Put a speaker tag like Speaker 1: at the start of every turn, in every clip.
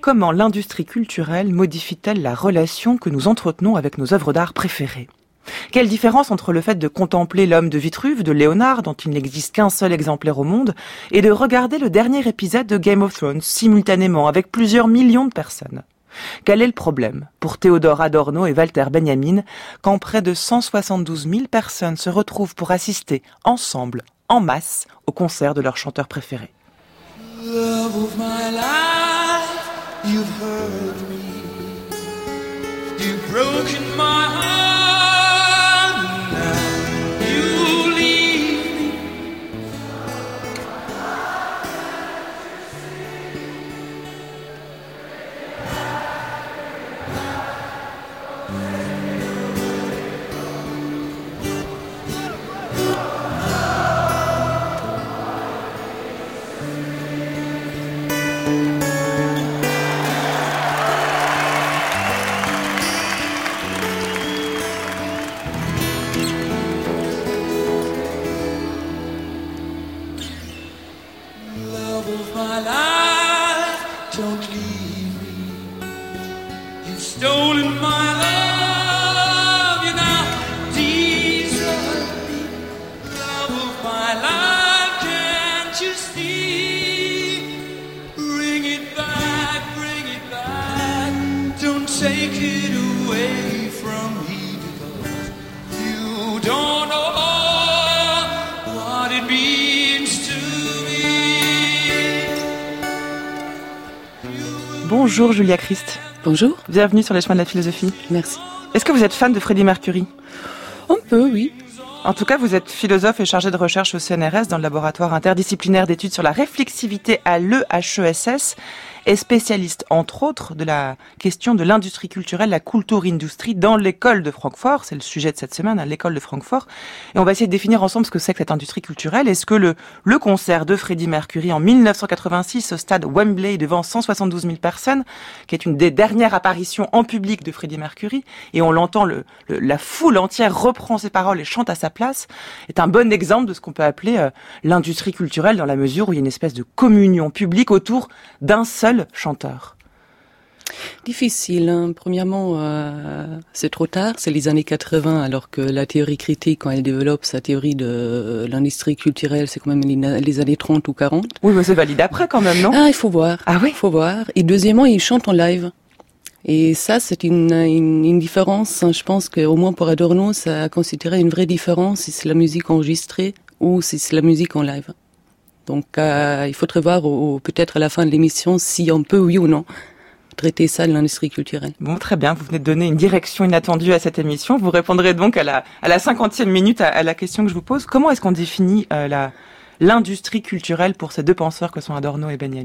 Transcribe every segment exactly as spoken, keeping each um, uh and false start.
Speaker 1: comment l'industrie culturelle modifie-t-elle la relation que nous entretenons avec nos œuvres d'art préférées ? Quelle différence entre le fait de contempler l'homme de Vitruve de Léonard, dont il n'existe qu'un seul exemplaire au monde, et de regarder le dernier épisode de Game of Thrones simultanément avec plusieurs millions de personnes ? Quel est le problème pour Théodore Adorno et Walter Benjamin quand près de cent soixante-douze mille personnes se retrouvent pour assister ensemble, en masse, au concert de leur chanteur préféré ?
Speaker 2: Love of my life, you've hurt me, you've broken my heart, now you leave me. Take it away from me because you don't know what it means to me.
Speaker 1: Bonjour Julia Christ.
Speaker 3: Bonjour.
Speaker 1: Bienvenue sur les chemins de la philosophie.
Speaker 3: Merci.
Speaker 1: Est-ce que vous êtes fan de Freddie Mercury ?
Speaker 3: Un peu, oui.
Speaker 1: En tout cas, vous êtes philosophe et chargé de recherche au C N R S dans le laboratoire interdisciplinaire d'études sur la réflexivité à l'E H E S S et spécialiste, entre autres, de la question de l'industrie culturelle, la Kulturindustrie, dans l'école de Francfort. C'est le sujet de cette semaine, à l'école de Francfort. Et on va essayer de définir ensemble ce que c'est que cette industrie culturelle. Est-ce que le, le concert de Freddie Mercury en mille neuf cent quatre-vingt-six au stade Wembley devant cent soixante-douze mille personnes, qui est une des dernières apparitions en public de Freddie Mercury, et on l'entend, le, le, la foule entière reprend ses paroles et chante à sa place, est un bon exemple de ce qu'on peut appeler euh, l'industrie culturelle, dans la mesure où il y a une espèce de communion publique autour d'un seul chanteur.
Speaker 3: Difficile. Hein. Premièrement, euh, c'est trop tard, c'est les années quatre-vingts, alors que la théorie critique, quand elle développe sa théorie de l'industrie culturelle, c'est quand même les, les années trente ou quarante.
Speaker 1: Oui, mais c'est valide après quand même, non ?
Speaker 3: Ah, il faut voir.
Speaker 1: Ah oui ?
Speaker 3: Il faut voir. Et deuxièmement, il chante en live. Et ça, c'est une, une, une différence. Je pense qu'au moins pour Adorno, ça a considéré une vraie différence si c'est la musique enregistrée ou si c'est la musique en live. Donc, euh, il faudrait voir au, peut-être à la fin de l'émission si on peut, oui ou non, traiter ça de l'industrie culturelle.
Speaker 1: Bon, très bien. Vous venez de donner une direction inattendue à cette émission. Vous répondrez donc à la, à la cinquantième minute à, à la question que je vous pose. Comment est-ce qu'on définit euh, la, l'industrie culturelle pour ces deux penseurs que sont Adorno et Benjamin ?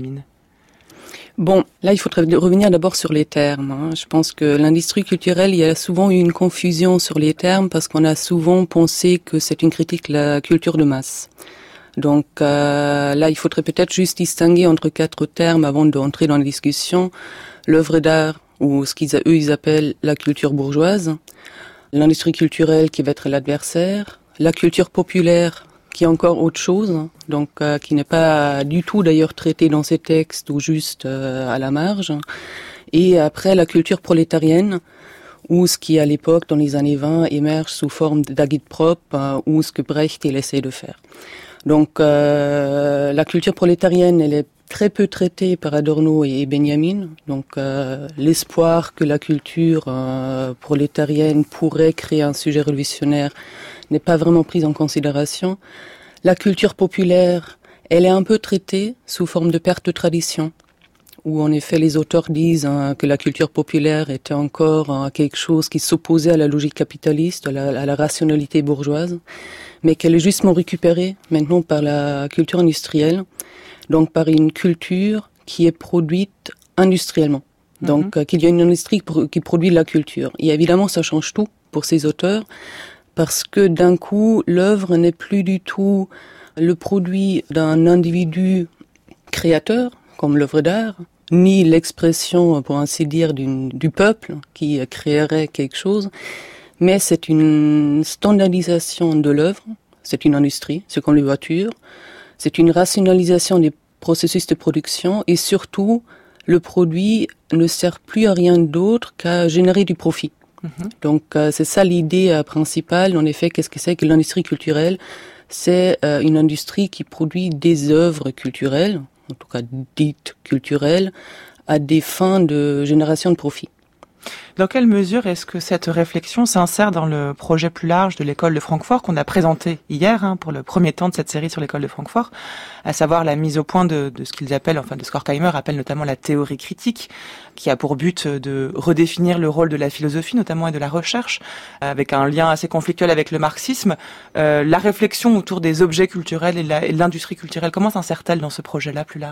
Speaker 3: Bon, là, il faudrait revenir d'abord sur les termes. Hein. Je pense que l'industrie culturelle, il y a souvent eu une confusion sur les termes parce qu'on a souvent pensé que c'est une critique de la culture de masse. Donc euh, là, il faudrait peut-être juste distinguer entre quatre termes avant d'entrer dans la discussion. L'œuvre d'art, ou ce qu'ils eux ils appellent la culture bourgeoise, l'industrie culturelle qui va être l'adversaire, la culture populaire qui est encore autre chose, donc euh, qui n'est pas du tout d'ailleurs traitée dans ces textes ou juste euh, à la marge, et après la culture prolétarienne, ou ce qui à l'époque, dans les années vingt, émerge sous forme d'agitprop, euh, ou ce que Brecht il essaie de faire. Donc euh, la culture prolétarienne, elle est très peu traitée par Adorno et Benjamin. Donc euh, l'espoir que la culture euh, prolétarienne pourrait créer un sujet révolutionnaire n'est pas vraiment pris en considération. La culture populaire, elle est un peu traitée sous forme de perte de tradition, où en effet les auteurs disent hein, que la culture populaire était encore hein, quelque chose qui s'opposait à la logique capitaliste, à la, à la rationalité bourgeoise, mais qu'elle est justement récupérée maintenant par la culture industrielle, donc par une culture qui est produite industriellement. Donc mm-hmm. euh, qu'il y a une industrie qui produit de la culture. Et évidemment, ça change tout pour ces auteurs, parce que d'un coup, l'œuvre n'est plus du tout le produit d'un individu créateur, comme l'œuvre d'art, ni l'expression, pour ainsi dire, d'une, du peuple qui créerait quelque chose, mais c'est une standardisation de l'œuvre, c'est une industrie, c'est comme les voitures, c'est une rationalisation des processus de production et surtout le produit ne sert plus à rien d'autre qu'à générer du profit. Mmh. Donc euh, c'est ça l'idée euh, principale. En effet, qu'est-ce que c'est que l'industrie culturelle ? C'est euh, une industrie qui produit des œuvres culturelles, en tout cas dites culturelles, à des fins de génération de profit.
Speaker 1: Dans quelle mesure est-ce que cette réflexion s'insère dans le projet plus large de l'école de Francfort qu'on a présenté hier hein, pour le premier temps de cette série sur l'école de Francfort, à savoir la mise au point de, de ce qu'ils appellent, enfin de ce qu'Horkheimer appelle notamment la théorie critique, qui a pour but de redéfinir le rôle de la philosophie notamment et de la recherche, avec un lien assez conflictuel avec le marxisme. Euh, la réflexion autour des objets culturels et, la, et l'industrie culturelle, comment s'insère-t-elle dans ce projet-là plus large ?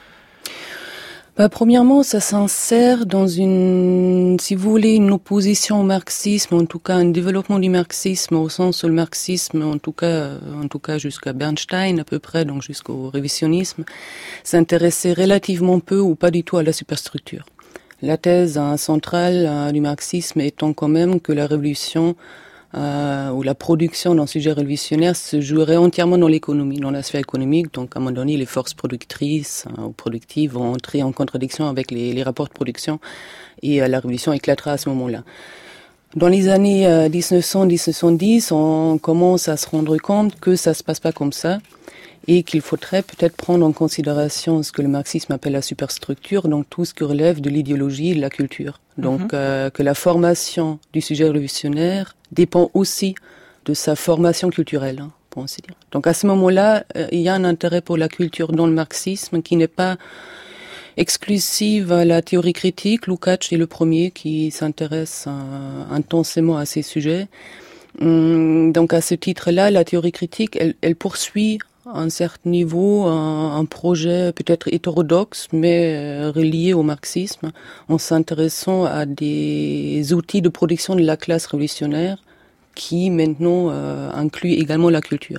Speaker 3: Bah, premièrement, ça s'insère dans une, si vous voulez, une opposition au marxisme, en tout cas un développement du marxisme, au sens où le marxisme, en tout cas, en tout cas jusqu'à Bernstein à peu près, donc jusqu'au révisionnisme, s'intéressait relativement peu ou pas du tout à la superstructure. La thèse hein, centrale hein, du marxisme étant quand même que la révolution Euh, où la production d'un sujet révolutionnaire se jouerait entièrement dans l'économie, dans la sphère économique. Donc, à un moment donné, les forces productrices hein, ou productives vont entrer en contradiction avec les, les rapports de production et euh, la révolution éclatera à ce moment-là. Dans les années euh, dix-neuf cents dix-neuf cent dix, on commence à se rendre compte que ça se passe pas comme ça et qu'il faudrait peut-être prendre en considération ce que le marxisme appelle la superstructure, donc tout ce qui relève de l'idéologie et de la culture. Donc mmh. euh, que la formation du sujet révolutionnaire dépend aussi de sa formation culturelle, hein, pour ainsi dire. Donc à ce moment-là, euh, il y a un intérêt pour la culture dans le marxisme qui n'est pas exclusive à la théorie critique. Lukács est le premier qui s'intéresse euh, intensément à ces sujets. Hum, donc à ce titre-là, la théorie critique, elle, elle poursuit à un certain niveau un, un projet peut-être hétérodoxe mais euh, relié au marxisme en s'intéressant à des outils de production de la classe révolutionnaire qui maintenant euh, incluent également la culture.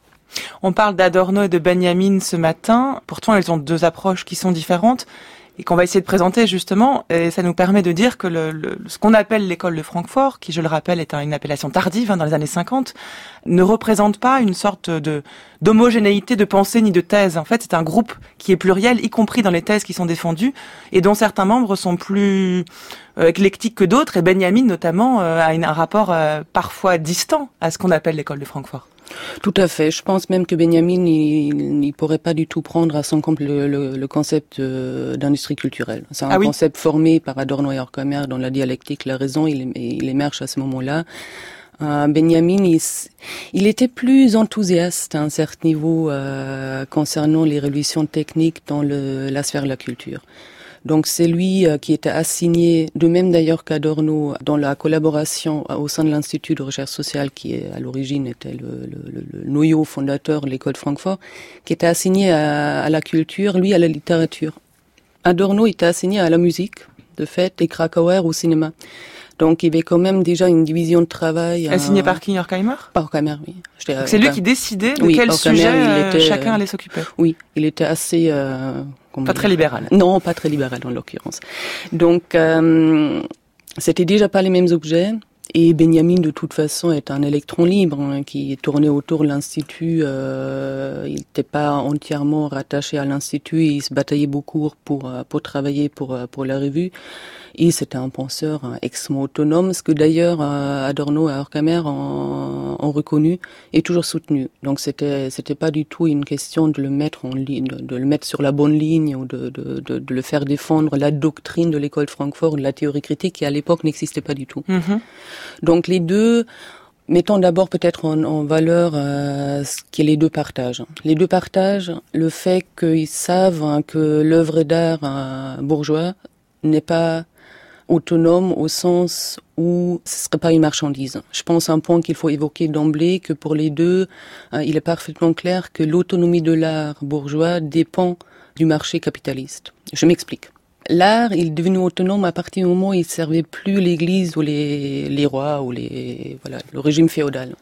Speaker 1: On parle d'Adorno et de Benjamin ce matin, pourtant ils ont deux approches qui sont différentes et qu'on va essayer de présenter justement, et ça nous permet de dire que le, le, ce qu'on appelle l'école de Francfort, qui je le rappelle est une appellation tardive hein, dans les années cinquante, ne représente pas une sorte de d'homogénéité de pensée ni de thèse. En fait, c'est un groupe qui est pluriel, y compris dans les thèses qui sont défendues, et dont certains membres sont plus euh, éclectiques que d'autres, et Benjamin notamment euh, a une, un rapport euh, parfois distant à ce qu'on appelle l'école de Francfort.
Speaker 3: Tout à fait. Je pense même que Benjamin, il, il pourrait pas du tout prendre à son compte le, le, le concept euh, d'industrie culturelle. C'est un ah oui. concept formé par Adorno et Horkheimer dans la dialectique, la raison, il, il émerge à ce moment-là. Euh, Benjamin, il, il était plus enthousiaste à un certain niveau euh, concernant les révolutions techniques dans le, la sphère de la culture. Donc c'est lui euh, qui était assigné, de même d'ailleurs qu'Adorno, dans la collaboration au sein de l'Institut de recherche sociale, qui est, à l'origine était le, le, le noyau fondateur de l'école de Francfort, qui était assigné à, à la culture, lui à la littérature. Adorno était assigné à la musique, de fait, et Krakauer au cinéma. Donc il y avait quand même déjà une division de travail.
Speaker 1: Assigné euh... par qui, Horkheimer ?
Speaker 3: Par Horkheimer, oui.
Speaker 1: Donc c'est lui qui décidait de
Speaker 3: oui,
Speaker 1: quel
Speaker 3: Horkheimer,
Speaker 1: sujet euh,
Speaker 3: était...
Speaker 1: chacun allait s'occuper.
Speaker 3: Oui, il était assez... Euh...
Speaker 1: Pas très libéral.
Speaker 3: Non, pas très libéral en l'occurrence. Donc, euh, c'était déjà pas les mêmes objets. Et Benjamin, de toute façon, est un électron libre hein, qui tournait autour de l'Institut. Euh, il n'était pas entièrement rattaché à l'Institut. Il se bataillait beaucoup pour pour travailler pour pour la revue. Et c'était un penseur hein, extrêmement autonome, ce que d'ailleurs euh, Adorno et Horkheimer ont, ont reconnu et toujours soutenu. Donc c'était c'était pas du tout une question de le mettre en ligne, de, de le mettre sur la bonne ligne ou de, de de de le faire défendre la doctrine de l'école de Francfort, de la théorie critique qui à l'époque n'existait pas du tout. Mm-hmm. Donc les deux, mettons d'abord peut-être en, en valeur euh, ce que les deux partagent. Les deux partagent le fait qu'ils savent hein, que l'œuvre d'art euh, bourgeois n'est pas autonome au sens où ce serait pas une marchandise. Je pense à un point qu'il faut évoquer d'emblée, que pour les deux, euh, il est parfaitement clair que l'autonomie de l'art bourgeois dépend du marché capitaliste. Je m'explique. L'art, il est devenu autonome à partir du moment où il servait plus l'Église ou les, les rois ou les, voilà, le régime féodal.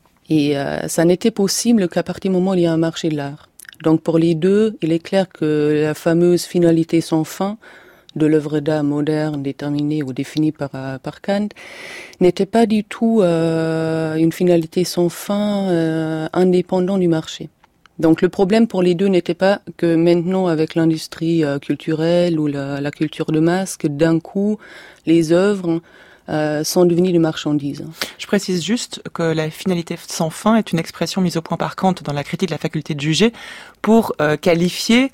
Speaker 3: Et euh, ça n'était possible qu'à partir du moment où il y a un marché de l'art. Donc pour les deux, il est clair que la fameuse finalité sans fin de l'œuvre d'art moderne déterminée ou définie par, par Kant n'était pas du tout euh, une finalité sans fin euh, indépendante du marché. Donc le problème pour les deux n'était pas que maintenant, avec l'industrie euh, culturelle ou la, la culture de masse, que d'un coup, les œuvres euh, sont devenues des marchandises.
Speaker 1: Je précise juste que la finalité sans fin est une expression mise au point par Kant dans la critique de la faculté de juger pour euh, qualifier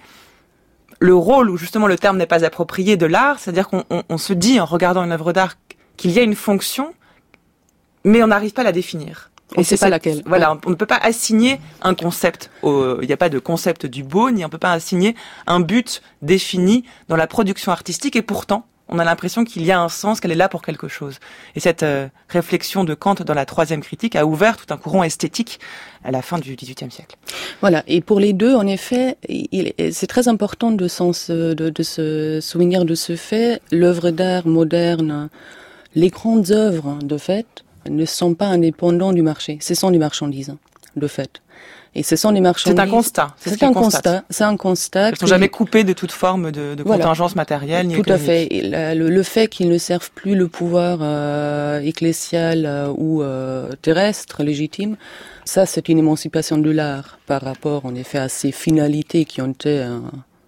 Speaker 1: le rôle où justement le terme n'est pas approprié de l'art, c'est-à-dire qu'on on, on se dit en regardant une œuvre d'art qu'il y a une fonction, mais on n'arrive pas à la définir.
Speaker 3: On ne sait pas
Speaker 1: cette,
Speaker 3: laquelle.
Speaker 1: Voilà, on, on ne peut pas assigner un concept. Il n'y a pas de concept du beau, ni on ne peut pas assigner un but défini dans la production artistique. Et pourtant, on a l'impression qu'il y a un sens, qu'elle est là pour quelque chose. Et cette euh, réflexion de Kant dans la troisième critique a ouvert tout un courant esthétique à la fin du dix-huitième siècle.
Speaker 3: Voilà. Et pour les deux, en effet, il, c'est très important de, sens, de, de se souvenir de ce fait. L'œuvre d'art moderne, les grandes œuvres, de fait, ne sont pas indépendants du marché. Ce sont des marchandises, de fait. Et ce sont des marchandises.
Speaker 1: C'est un constat.
Speaker 3: C'est, c'est un constat. C'est un constat.
Speaker 1: Elles ne sont jamais coupées de toute forme de, de voilà. contingence matérielle ni
Speaker 3: Tout
Speaker 1: économique.
Speaker 3: à fait. Et la, le, le fait qu'ils ne servent plus le pouvoir euh, ecclésial euh, ou euh, terrestre légitime, ça, c'est une émancipation de l'art par rapport, en effet, à ces finalités qui ont été euh,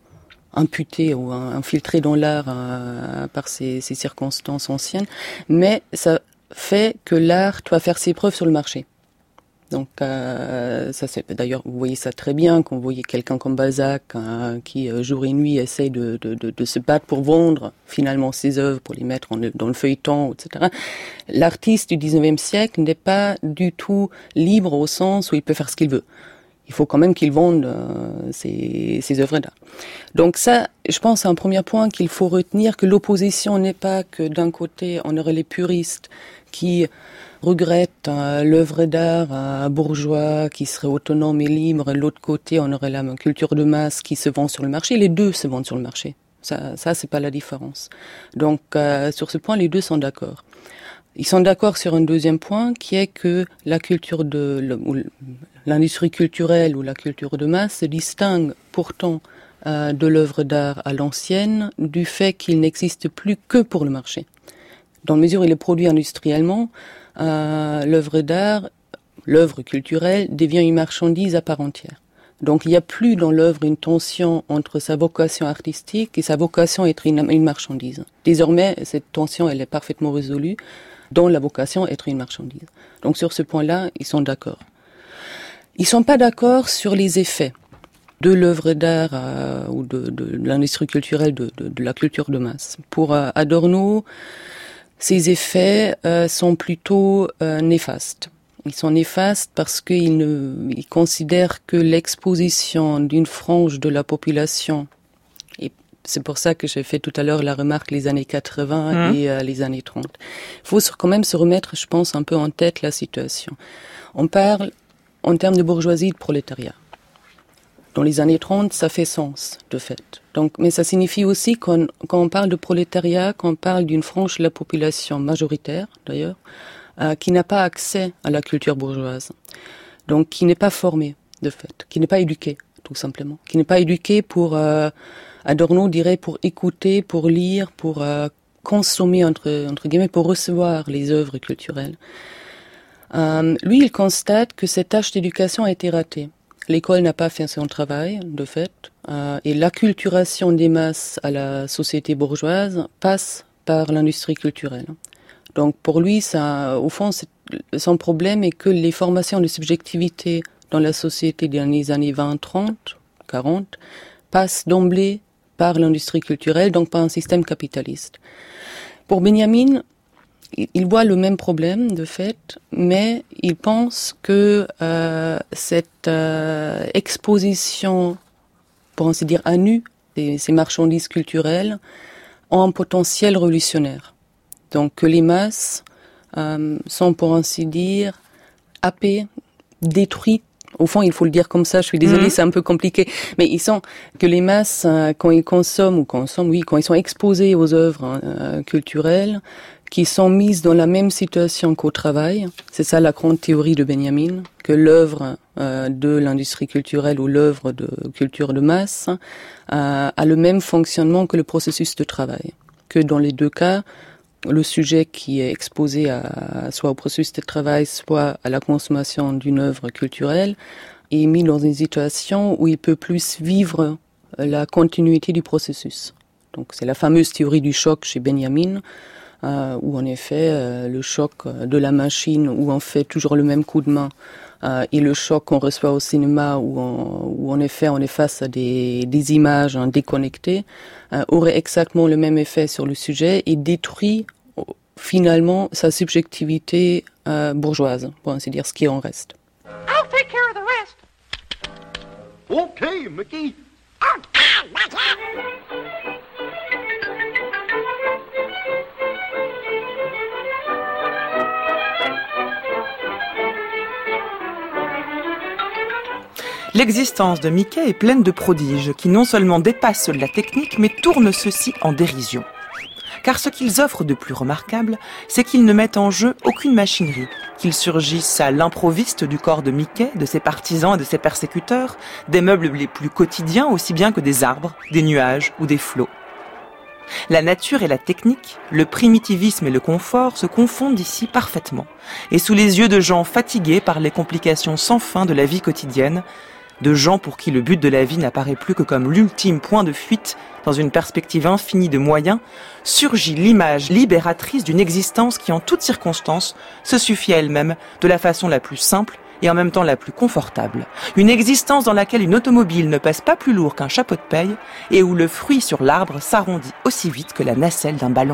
Speaker 3: imputées ou euh, infiltrées dans l'art euh, par ces, ces circonstances anciennes. Mais ça fait que l'art doit faire ses preuves sur le marché. Donc euh, ça c'est d'ailleurs vous voyez ça très bien quand vous voyez quelqu'un comme Balzac hein, qui euh, jour et nuit essaye de, de, de, de se battre pour vendre finalement ses œuvres, pour les mettre en, dans le feuilleton, et cetera. L'artiste du dix-neuvième siècle n'est pas du tout libre au sens où il peut faire ce qu'il veut. Il faut quand même qu'il vende euh, ses, ses œuvres d'art. Donc ça, je pense, c'est un premier point qu'il faut retenir, que l'opposition n'est pas que d'un côté on aurait les puristes qui regrettent euh, l'œuvre d'art euh, bourgeois qui serait autonome et libre, et de l'autre côté on aurait la culture de masse qui se vend sur le marché. Les deux se vendent sur le marché. Ça, ça c'est pas la différence. Donc euh, sur ce point, les deux sont d'accord. Ils sont d'accord sur un deuxième point qui est que la culture de le, ou l'industrie culturelle ou la culture de masse se distingue pourtant euh, de l'œuvre d'art à l'ancienne du fait qu'il n'existe plus que pour le marché. Dans la mesure où il est produit industriellement, euh, l'œuvre d'art, l'œuvre culturelle devient une marchandise à part entière. Donc il n'y a plus dans l'œuvre une tension entre sa vocation artistique et sa vocation à être une, une marchandise. Désormais, cette tension elle est parfaitement résolue dans la vocation à être une marchandise. Donc sur ce point-là, ils sont d'accord. Ils sont pas d'accord sur les effets de l'œuvre d'art euh, ou de, de, de l'industrie culturelle, de, de, de la culture de masse. Pour euh, Adorno, ces effets euh, sont plutôt euh, néfastes. Ils sont néfastes parce qu'il ne, il considère que l'exposition d'une frange de la population, et c'est pour ça que j'ai fait tout à l'heure la remarque les années quatre-vingts mmh. et euh, les années trente. Il faut quand même se remettre, je pense, un peu en tête la situation. On parle en termes de bourgeoisie et de prolétariat. Dans les années trente, ça fait sens, de fait. Donc, mais ça signifie aussi qu'on, quand on parle de prolétariat, qu'on parle d'une frange de la population majoritaire, d'ailleurs, euh, qui n'a pas accès à la culture bourgeoise. Donc, qui n'est pas formée, de fait, qui n'est pas éduquée, tout simplement. Qui n'est pas éduquée pour, euh, Adorno dirait, pour écouter, pour lire, pour euh, consommer, entre, entre guillemets, pour recevoir les œuvres culturelles. Euh, lui, il constate que cette tâche d'éducation a été ratée. L'école n'a pas fait son travail, de fait, euh, et l'acculturation des masses à la société bourgeoise passe par l'industrie culturelle. Donc pour lui, ça, au fond, c'est, son problème est que les formations de subjectivité dans la société dans les années vingt, trente, quarante passent d'emblée par l'industrie culturelle, donc par un système capitaliste. Pour Benjamin, il voit le même problème, de fait, mais il pense que euh, cette euh, exposition, pour ainsi dire, à nu, de ces marchandises culturelles, ont un potentiel révolutionnaire. Donc que les masses euh, sont, pour ainsi dire, happées, détruites. Au fond, il faut le dire comme ça, je suis désolée, mmh. c'est un peu compliqué. Mais ils sont, que les masses, euh, quand ils consomment, ou consomment, oui, quand ils sont exposés aux œuvres euh, culturelles, qui sont mises dans la même situation qu'au travail. C'est ça la grande théorie de Benjamin, que l'œuvre euh, de l'industrie culturelle ou l'œuvre de culture de masse euh, a le même fonctionnement que le processus de travail. Que dans les deux cas, le sujet qui est exposé à, soit au processus de travail, soit à la consommation d'une œuvre culturelle, est mis dans une situation où il peut plus vivre la continuité du processus. Donc c'est la fameuse théorie du choc chez Benjamin, euh, où en effet euh, le choc de la machine où on fait toujours le même coup de main euh, et le choc qu'on reçoit au cinéma où, on, où en effet on est face à des, des images hein, déconnectées euh, aurait exactement le même effet sur le sujet et détruit finalement sa subjectivité euh, bourgeoise, pour ainsi dire, ce qui en reste.
Speaker 4: I'll take care of the rest. Okay, Mickey.
Speaker 1: L'existence de Mickey est pleine de prodiges qui non seulement dépassent ceux de la technique, mais tournent ceux-ci en dérision. Car ce qu'ils offrent de plus remarquable, c'est qu'ils ne mettent en jeu aucune machinerie, qu'ils surgissent à l'improviste du corps de Mickey, de ses partisans et de ses persécuteurs, des meubles les plus quotidiens aussi bien que des arbres, des nuages ou des flots. La nature et la technique, le primitivisme et le confort se confondent ici parfaitement, et sous les yeux de gens fatigués par les complications sans fin de la vie quotidienne, de gens pour qui le but de la vie n'apparaît plus que comme l'ultime point de fuite dans une perspective infinie de moyens, surgit l'image libératrice d'une existence qui en toutes circonstances se suffit à elle-même de la façon la plus simple et en même temps la plus confortable. Une existence dans laquelle une automobile ne pèse pas plus lourd qu'un chapeau de paille et où le fruit sur l'arbre s'arrondit aussi vite que la nacelle d'un ballon.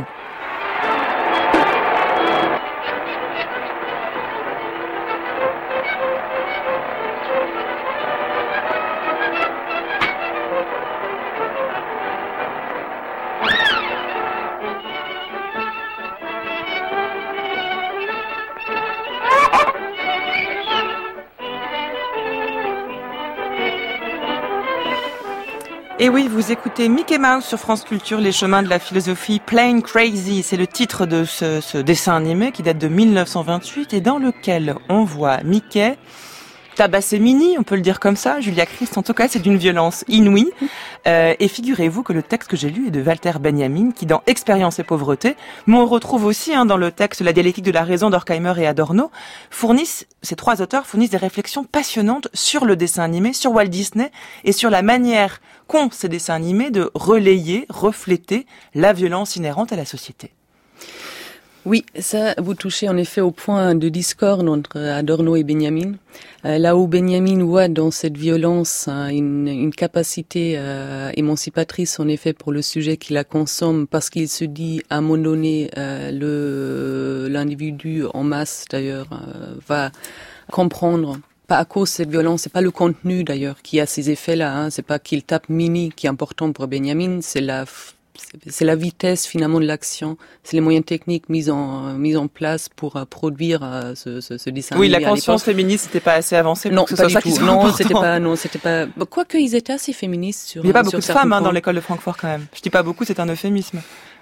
Speaker 1: Et oui, vous écoutez Mickey Mouse sur France Culture, les chemins de la philosophie, Plain Crazy. C'est le titre de ce, ce dessin animé qui date de mille neuf cent vingt-huit et dans lequel on voit Mickey tabasser Minnie, on peut le dire comme ça, Julia Christ, en tout cas c'est d'une violence inouïe. Euh, et figurez-vous que le texte que j'ai lu est de Walter Benjamin, qui dans Expérience et pauvreté, mais on retrouve aussi hein, dans le texte La dialectique de la raison d'Horkheimer et Adorno, fournissent, ces trois auteurs fournissent des réflexions passionnantes sur le dessin animé, sur Walt Disney et sur la manière qu'ont ces dessins animés de relayer, refléter la violence inhérente à la société.
Speaker 3: Oui, ça, vous touchez en effet au point de discorde entre Adorno et Benjamin. Euh, là où Benjamin voit dans cette violence hein, une, une capacité euh, émancipatrice en effet pour le sujet qui la consomme, parce qu'il se dit à un moment donné euh, le l'individu en masse d'ailleurs euh, va comprendre. Pas à cause de cette violence, c'est pas le contenu d'ailleurs qui a ces effets-là. Hein. C'est pas qu'il tape Minnie qui est important pour Benjamin, c'est la c'est la vitesse finalement de l'action, c'est les moyens techniques mis en mis en place pour uh, produire uh, ce, ce, ce dessin.
Speaker 1: Oui, la conscience féministe n'était pas assez avancée pour
Speaker 3: non,
Speaker 1: que ce
Speaker 3: pas
Speaker 1: soit
Speaker 3: du
Speaker 1: ça
Speaker 3: tout.
Speaker 1: qui soit
Speaker 3: non,
Speaker 1: important.
Speaker 3: c'était pas non, c'était pas. Quoique ils étaient assez féministes sur.
Speaker 1: Il n'y a pas
Speaker 3: sur
Speaker 1: beaucoup de femmes hein,
Speaker 3: points.
Speaker 1: dans l'école de Francfort quand même. Je dis pas beaucoup, c'est un euphémisme.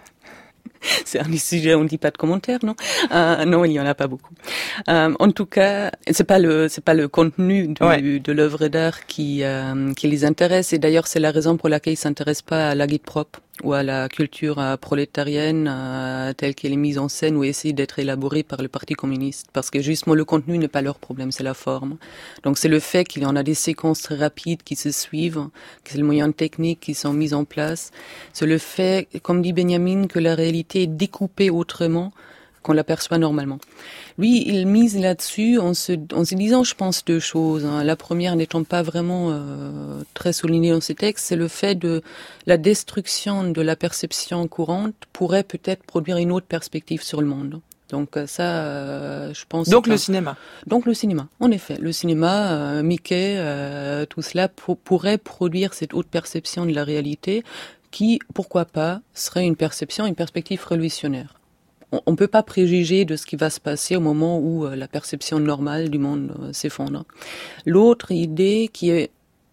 Speaker 3: C'est un sujet, on ne dit pas de commentaires, non euh, Non, il y en a pas beaucoup. Euh, en tout cas, c'est pas le, c'est pas le contenu du, ouais. de l'œuvre d'art qui, euh, qui les intéresse. Et d'ailleurs, c'est la raison pour laquelle ils s'intéressent pas à l'agitprop ou à la culture euh, prolétarienne euh, telle qu'elle est mise en scène ou essaie d'être élaborée par le Parti communiste. Parce que justement, le contenu n'est pas leur problème, c'est la forme. Donc, c'est le fait qu'il y en a des séquences très rapides qui se suivent, que c'est les moyens techniques qui sont mis en place. C'est le fait, comme dit Benjamin, que la réalité est découpée autrement qu'on l'aperçoit normalement. Lui, il mise là-dessus en se, en se disant, je pense, deux choses. Hein. La première n'étant pas vraiment euh, très soulignée dans ses textes, c'est le fait de la destruction de la perception courante pourrait peut-être produire une autre perspective sur le monde. Donc ça, euh, je pense...
Speaker 1: Donc le un... cinéma.
Speaker 3: Donc le cinéma, en effet. Le cinéma, euh, Mickey, euh, tout cela pour, pourrait produire cette autre perception de la réalité qui, pourquoi pas, serait une perception, une perspective révolutionnaire. On ne peut pas préjuger de ce qui va se passer au moment où euh, la perception normale du monde euh, s'effondre. L'autre idée qui est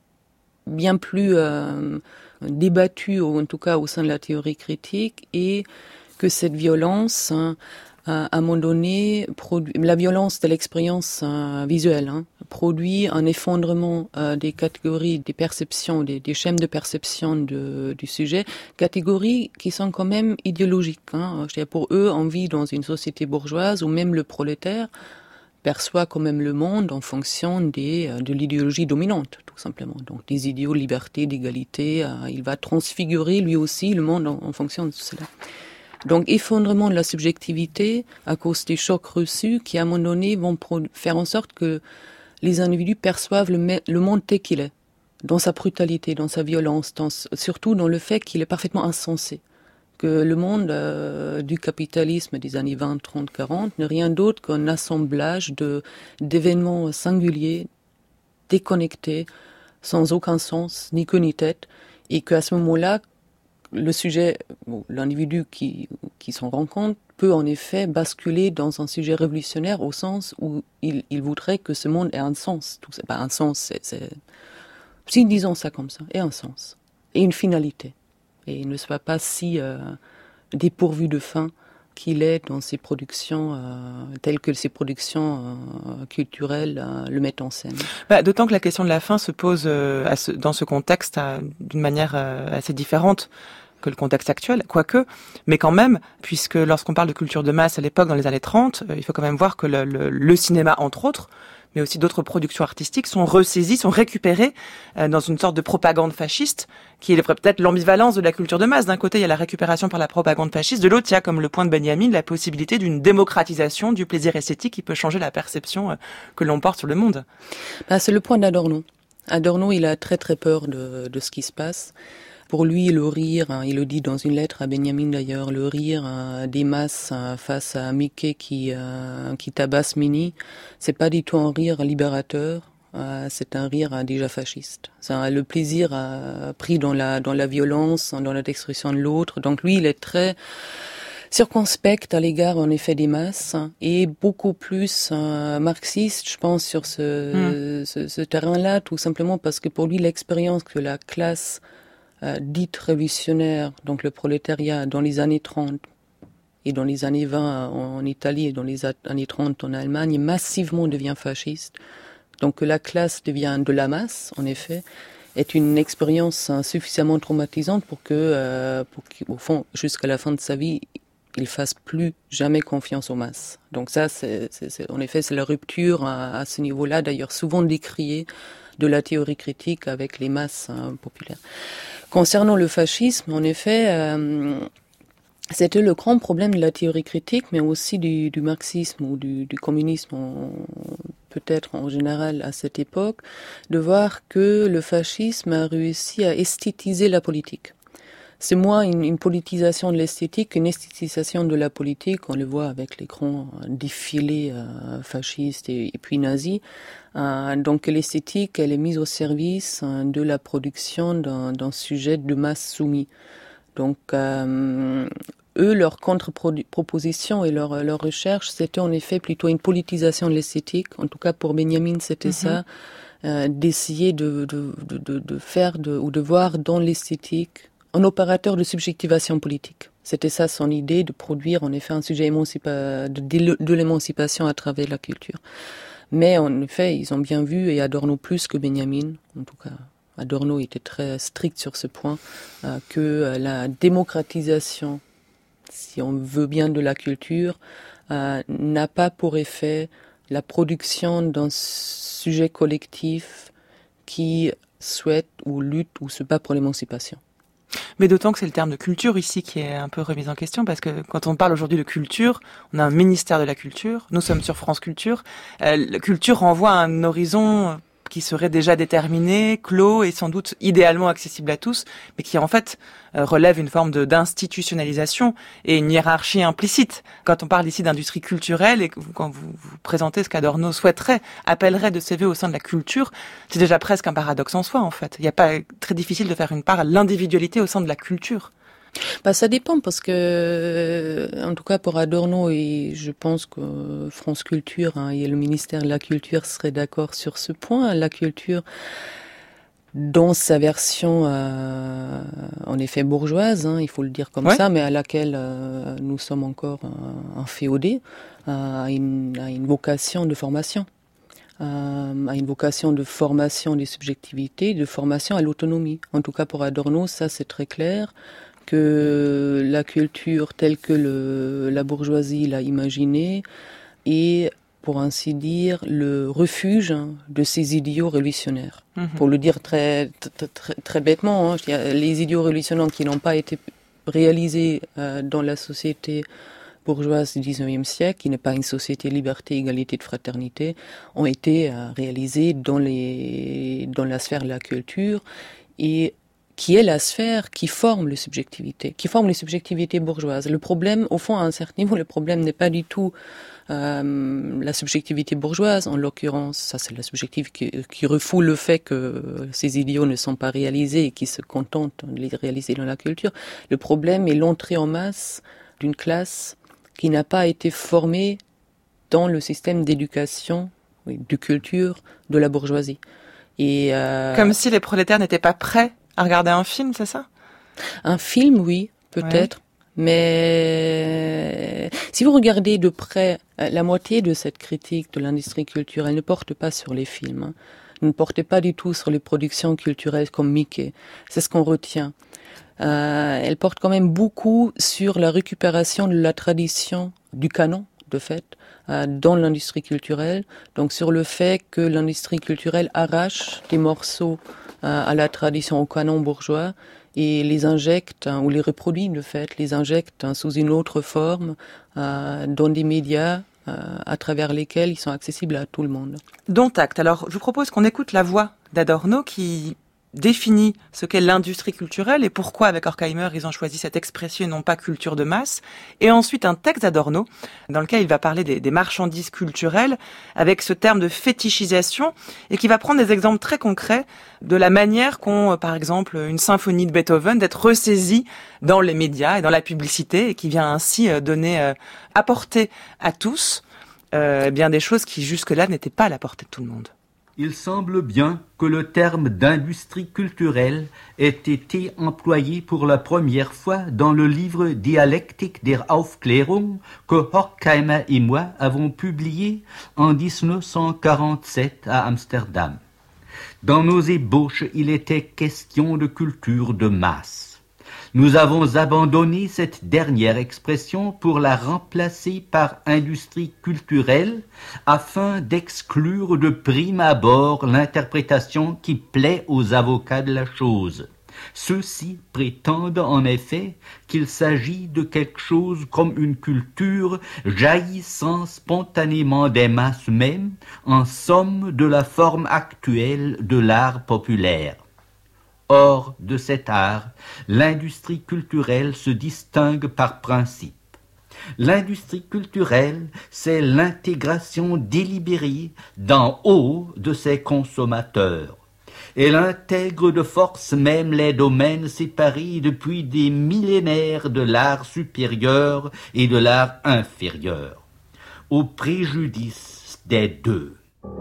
Speaker 3: bien plus euh, débattue, ou en tout cas au sein de la théorie critique, est que cette violence, hein, à un moment donné, produit, la violence de l'expérience euh, visuelle, hein, produit un effondrement euh, des catégories, des perceptions, des, des schèmes de perception de, du sujet, catégories qui sont quand même idéologiques. Hein. Je dirais pour eux, on vit dans une société bourgeoise où même le prolétaire perçoit quand même le monde en fonction des, de l'idéologie dominante, tout simplement. Donc des idéaux de liberté, d'égalité, euh, il va transfigurer lui aussi le monde en, en fonction de cela. Donc effondrement de la subjectivité à cause des chocs reçus qui à un moment donné vont pro- faire en sorte que les individus perçoivent le, me- le monde tel qu'il est, dans sa brutalité, dans sa violence, dans, surtout dans le fait qu'il est parfaitement insensé. Que le monde euh, du capitalisme des années vingt, trente, quarante n'est rien d'autre qu'un assemblage de, d'événements singuliers, déconnectés, sans aucun sens, ni queue ni tête, et qu'à ce moment-là, le sujet, bon, l'individu qui, qui s'en rend compte, peut en effet basculer dans un sujet révolutionnaire au sens où il, il voudrait que ce monde ait un sens. Tout ça, pas un sens, c'est, c'est, si disons ça comme ça, ait un sens, et une finalité. Et ne soit pas si euh, dépourvu de fin qu'il est dans ses productions, euh, telles que ses productions euh, culturelles euh, le mettent en scène.
Speaker 1: Bah, d'autant que la question de la fin se pose euh, à ce, dans ce contexte à, d'une manière euh, assez différente que le contexte actuel, quoique, mais quand même, puisque lorsqu'on parle de culture de masse à l'époque, dans les années trente, euh, il faut quand même voir que le, le, le cinéma, entre autres, mais aussi d'autres productions artistiques, sont ressaisies, sont récupérées euh, dans une sorte de propagande fasciste, qui est peut-être l'ambivalence de la culture de masse. D'un côté, il y a la récupération par la propagande fasciste, de l'autre, il y a, comme le point de Benjamin, la possibilité d'une démocratisation du plaisir esthétique qui peut changer la perception euh, que l'on porte sur le monde.
Speaker 3: Bah, c'est le point d'Adorno. Adorno, il a très très peur de, de ce qui se passe. Pour lui, le rire, hein, il le dit dans une lettre à Benjamin d'ailleurs, le rire hein, des masses hein, face à Mickey qui, euh, qui tabasse Minnie, c'est pas du tout un rire libérateur, euh, c'est un rire hein, déjà fasciste. C'est hein, le plaisir euh, pris dans la, dans la violence, dans la destruction de l'autre. Donc lui, il est très circonspect à l'égard en effet des masses hein, et beaucoup plus euh, marxiste, je pense, sur ce, mmh. ce, ce terrain-là, tout simplement parce que pour lui, l'expérience que la classe Euh, dite révolutionnaire, donc le prolétariat, dans les années trente et dans les années vingt en, en Italie et dans les a- années trente en Allemagne, massivement devient fasciste. Donc que la classe devient de la masse, en effet, est une expérience hein, suffisamment traumatisante pour que, euh, pour qu'au fond, jusqu'à la fin de sa vie, il fasse plus jamais confiance aux masses. Donc ça, c'est, c'est, c'est, en effet, c'est la rupture à, à ce niveau-là, d'ailleurs souvent décriée de la théorie critique avec les masses hein, populaires. Concernant le fascisme, en effet, euh, c'était le grand problème de la théorie critique, mais aussi du, du marxisme ou du, du communisme, en, peut-être en général à cette époque, de voir que le fascisme a réussi à esthétiser la politique. C'est moins une, une politisation de l'esthétique qu'une esthétisation de la politique. On le voit avec les grands défilés euh, fascistes et, et puis nazis. Euh, donc l'esthétique, elle est mise au service euh, de la production d'un, d'un sujet de masse soumis. Donc euh, eux, leur contre-proposition et leur, leur recherche, c'était en effet plutôt une politisation de l'esthétique. En tout cas pour Benjamin, c'était mm-hmm. ça, euh, d'essayer de, de, de, de, de faire de, ou de voir dans l'esthétique un opérateur de subjectivation politique. C'était ça son idée, de produire en effet un sujet émancipa- de, de l'émancipation à travers la culture. Mais en effet, ils ont bien vu, et Adorno plus que Benjamin, en tout cas Adorno était très strict sur ce point, euh, que euh, la démocratisation, si on veut bien, de la culture, euh, n'a pas pour effet la production d'un sujet collectif qui souhaite ou lutte ou se bat pour l'émancipation.
Speaker 1: Mais d'autant que c'est le terme de culture ici qui est un peu remis en question, parce que quand on parle aujourd'hui de culture, on a un ministère de la culture, nous sommes sur France Culture, euh, la culture renvoie à un horizon qui serait déjà déterminé, clos et sans doute idéalement accessible à tous, mais qui en fait euh, relève une forme de, d'institutionnalisation et une hiérarchie implicite. Quand on parle ici d'industrie culturelle et que vous, quand vous, vous présentez ce qu'Adorno souhaiterait, appellerait de ses vœux au sein de la culture, c'est déjà presque un paradoxe en soi en fait. Il n'y a pas très difficile de faire une part à l'individualité au sein de la culture.
Speaker 3: Bah, ça dépend parce que, en tout cas pour Adorno, et je pense que France Culture hein, et le ministère de la Culture seraient d'accord sur ce point. La culture, dans sa version, euh, en effet bourgeoise, hein, il faut le dire comme ouais. ça, mais à laquelle euh, nous sommes encore euh, inféodés, euh, a, une, a une vocation de formation. Euh, a une vocation de formation des subjectivités, de formation à l'autonomie. En tout cas pour Adorno, ça c'est très clair, que la culture telle que le, la bourgeoisie l'a imaginée est pour ainsi dire, le refuge de ces idiots révolutionnaires.
Speaker 1: Mmh.
Speaker 3: Pour le dire très, très, très, très bêtement, hein, les idiots révolutionnaires qui n'ont pas été réalisés euh, dans la société bourgeoise du dix-neuvième siècle, qui n'est pas une société liberté, égalité de fraternité, ont été euh, réalisés dans, les, dans la sphère de la culture, et qui est la sphère qui forme les subjectivités, qui forme les subjectivités bourgeoises. Le problème, au fond, à un certain niveau, le problème n'est pas du tout euh, la subjectivité bourgeoise, en l'occurrence, ça c'est la subjectivité qui, qui refoule le fait que ces idiots ne sont pas réalisés et qui se contentent de les réaliser dans la culture. Le problème est l'entrée en masse d'une classe qui n'a pas été formée dans le système d'éducation, oui, de culture de la bourgeoisie. Et euh,
Speaker 1: Comme si les prolétaires n'étaient pas prêts à regarder un film, c'est ça?
Speaker 3: Un film, oui, peut-être. Ouais. Mais si vous regardez de près, la moitié de cette critique de l'industrie culturelle ne porte pas sur les films, hein. Ne porte pas du tout sur les productions culturelles comme Mickey. C'est ce qu'on retient. Euh, elle porte quand même beaucoup sur la récupération de la tradition du canon, de fait, euh, dans l'industrie culturelle. Donc sur le fait que l'industrie culturelle arrache des morceaux euh, à la tradition, au canon bourgeois, et les injecte, hein, ou les reproduit de fait, les injecte hein, sous une autre forme euh, dans des médias euh, à travers lesquels ils sont accessibles à tout le monde.
Speaker 1: Dont acte. Alors je vous propose qu'on écoute la voix d'Adorno qui définit ce qu'est l'industrie culturelle et pourquoi avec Horkheimer ils ont choisi cette expression et non pas culture de masse, et ensuite un texte d'Adorno dans lequel il va parler des, des marchandises culturelles avec ce terme de fétichisation et qui va prendre des exemples très concrets de la manière qu'ont par exemple une symphonie de Beethoven d'être ressaisie dans les médias et dans la publicité et qui vient ainsi donner, euh, apporter à tous euh, bien des choses qui jusque-là n'étaient pas à la portée de tout le monde.
Speaker 5: Il semble bien que le terme d'industrie culturelle ait été employé pour la première fois dans le livre Dialektik der Aufklärung que Horkheimer et moi avons publié en dix-neuf cent quarante-sept à Amsterdam. Dans nos ébauches, il était question de culture de masse. Nous avons abandonné cette dernière expression pour la remplacer par industrie culturelle afin d'exclure de prime abord l'interprétation qui plaît aux avocats de la chose. Ceux-ci prétendent en effet qu'il s'agit de quelque chose comme une culture jaillissant spontanément des masses mêmes, en somme de la forme actuelle de l'art populaire. Hors de cet art, l'industrie culturelle se distingue par principe. L'industrie culturelle, c'est l'intégration délibérée d'en haut de ses consommateurs. Elle intègre de force même les domaines séparés depuis des millénaires de l'art supérieur et de l'art inférieur, au préjudice des deux.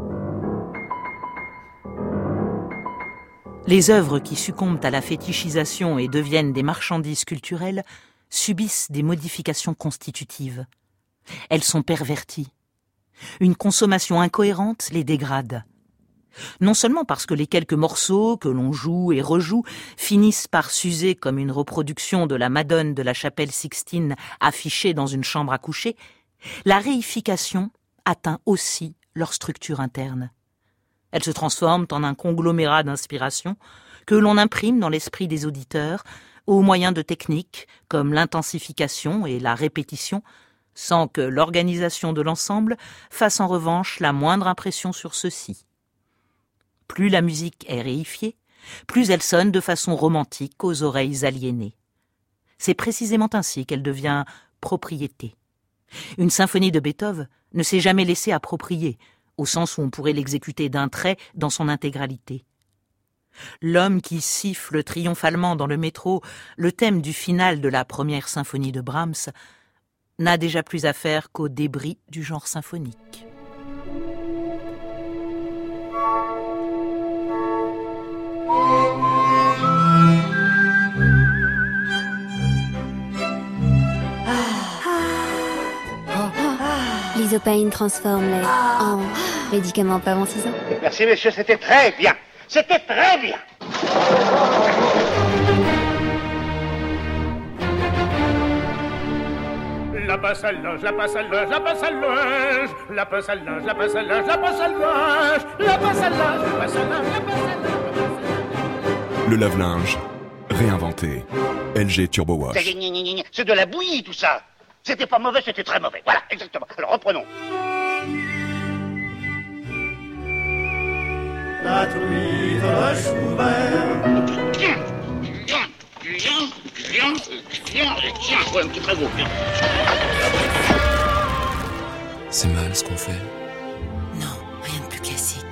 Speaker 6: Les œuvres qui succombent à la fétichisation et deviennent des marchandises culturelles subissent des modifications constitutives. Elles sont perverties. Une consommation incohérente les dégrade. Non seulement parce que les quelques morceaux que l'on joue et rejoue finissent par s'user comme une reproduction de la Madone de la chapelle Sixtine affichée dans une chambre à coucher, la réification atteint aussi leur structure interne. Elles se transforment en un conglomérat d'inspiration que l'on imprime dans l'esprit des auditeurs au moyen de techniques comme l'intensification et la répétition, sans que l'organisation de l'ensemble fasse en revanche la moindre impression sur ceux-ci. Plus la musique est réifiée, plus elle sonne de façon romantique aux oreilles aliénées. C'est précisément ainsi qu'elle devient propriété. Une symphonie de Beethoven ne s'est jamais laissée approprier, au sens où on pourrait l'exécuter d'un trait dans son intégralité. L'homme qui siffle triomphalement dans le métro le thème du final de la première symphonie de Brahms n'a déjà plus affaire qu'aux débris du genre symphonique.
Speaker 7: L'Isopaïne transforme les en médicaments pas avant six ans.
Speaker 4: Merci, messieurs, c'était très bien. C'était très bien. La passe à linge, la passe à linge, la passe à linge, la passe à linge, la passe à linge, la passe à linge, la passe à linge, la passe à linge, la passe à linge.
Speaker 8: Le lave-linge, réinventé. L G Turbo Wash.
Speaker 9: C'est de la bouillie tout ça. C'était pas mauvais, c'était très mauvais. Voilà, exactement. Alors reprenons.
Speaker 2: La truite, le chou vert.
Speaker 9: Tiens, tiens, tiens, tiens, tiens, tiens, ouais, un petit prévôt, tiens.
Speaker 10: C'est mal ce qu'on fait.
Speaker 11: Non, rien de plus classique.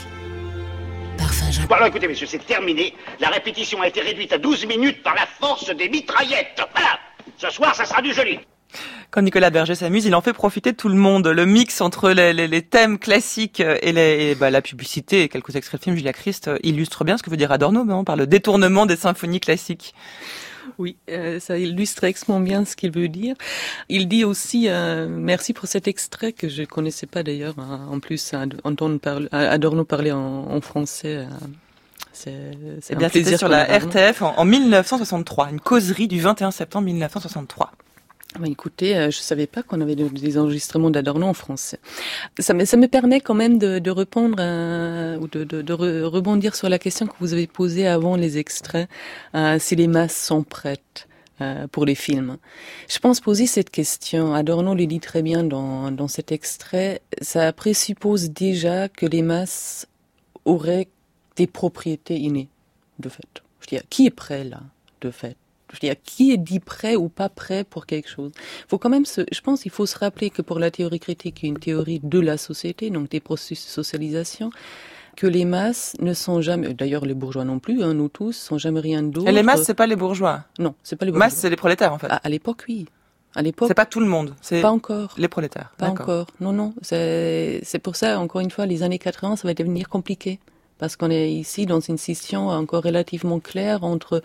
Speaker 11: Parfum Jean.
Speaker 9: Bon alors écoutez messieurs, c'est terminé. La répétition a été réduite à douze minutes par la force des mitraillettes. Voilà. Ce soir, ça sera du joli.
Speaker 1: Quand Nicolas Berger s'amuse, il en fait profiter tout le monde. Le mix entre les, les, les thèmes classiques et, les, et bah, la publicité et quelques extraits de films Julia Christ illustre bien ce que veut dire Adorno, mais on parle de détournement des symphonies classiques.
Speaker 3: Oui, euh, ça illustre extrêmement bien ce qu'il veut dire. Il dit aussi, euh, merci pour cet extrait que je connaissais pas d'ailleurs, hein, en plus entendre parler, Adorno parler en, en français. Euh, c'est, c'est
Speaker 1: eh bien,
Speaker 3: un plaisir.
Speaker 1: C'était sur la R T F en, en mille neuf cent soixante-trois, une causerie du vingt et un septembre mille neuf cent soixante-trois.
Speaker 3: Bah, écoutez, euh, je savais pas qu'on avait des enregistrements d'Adorno en français. Ça me, ça me permet quand même de, de répondre euh, ou de, de, de re, rebondir sur la question que vous avez posée avant les extraits, euh, si les masses sont prêtes euh, pour les films. Je pense poser cette question, Adorno le dit très bien dans, dans cet extrait, ça présuppose déjà que les masses auraient des propriétés innées, de fait. Je veux dire, qui est prêt là, de fait? Je veux dire, qui est dit prêt ou pas prêt pour quelque chose? Faut quand même se, je pense qu'il faut se rappeler que pour la théorie critique, il y a une théorie de la société, donc des processus de socialisation, que les masses ne sont jamais, d'ailleurs les bourgeois non plus, hein, nous tous, sont jamais rien d'autre.
Speaker 1: Et les masses, c'est pas les bourgeois?
Speaker 3: Non, c'est pas les bourgeois.
Speaker 1: Masses, c'est les prolétaires, en fait.
Speaker 3: À, à l'époque, oui. À l'époque.
Speaker 1: C'est pas tout le monde. C'est
Speaker 3: pas encore.
Speaker 1: Les prolétaires.
Speaker 3: Pas D'accord. encore. Non, non. C'est, c'est pour ça, encore une fois, les années quatre-vingts, ça va devenir compliqué. Parce qu'on est ici dans une scission encore relativement claire entre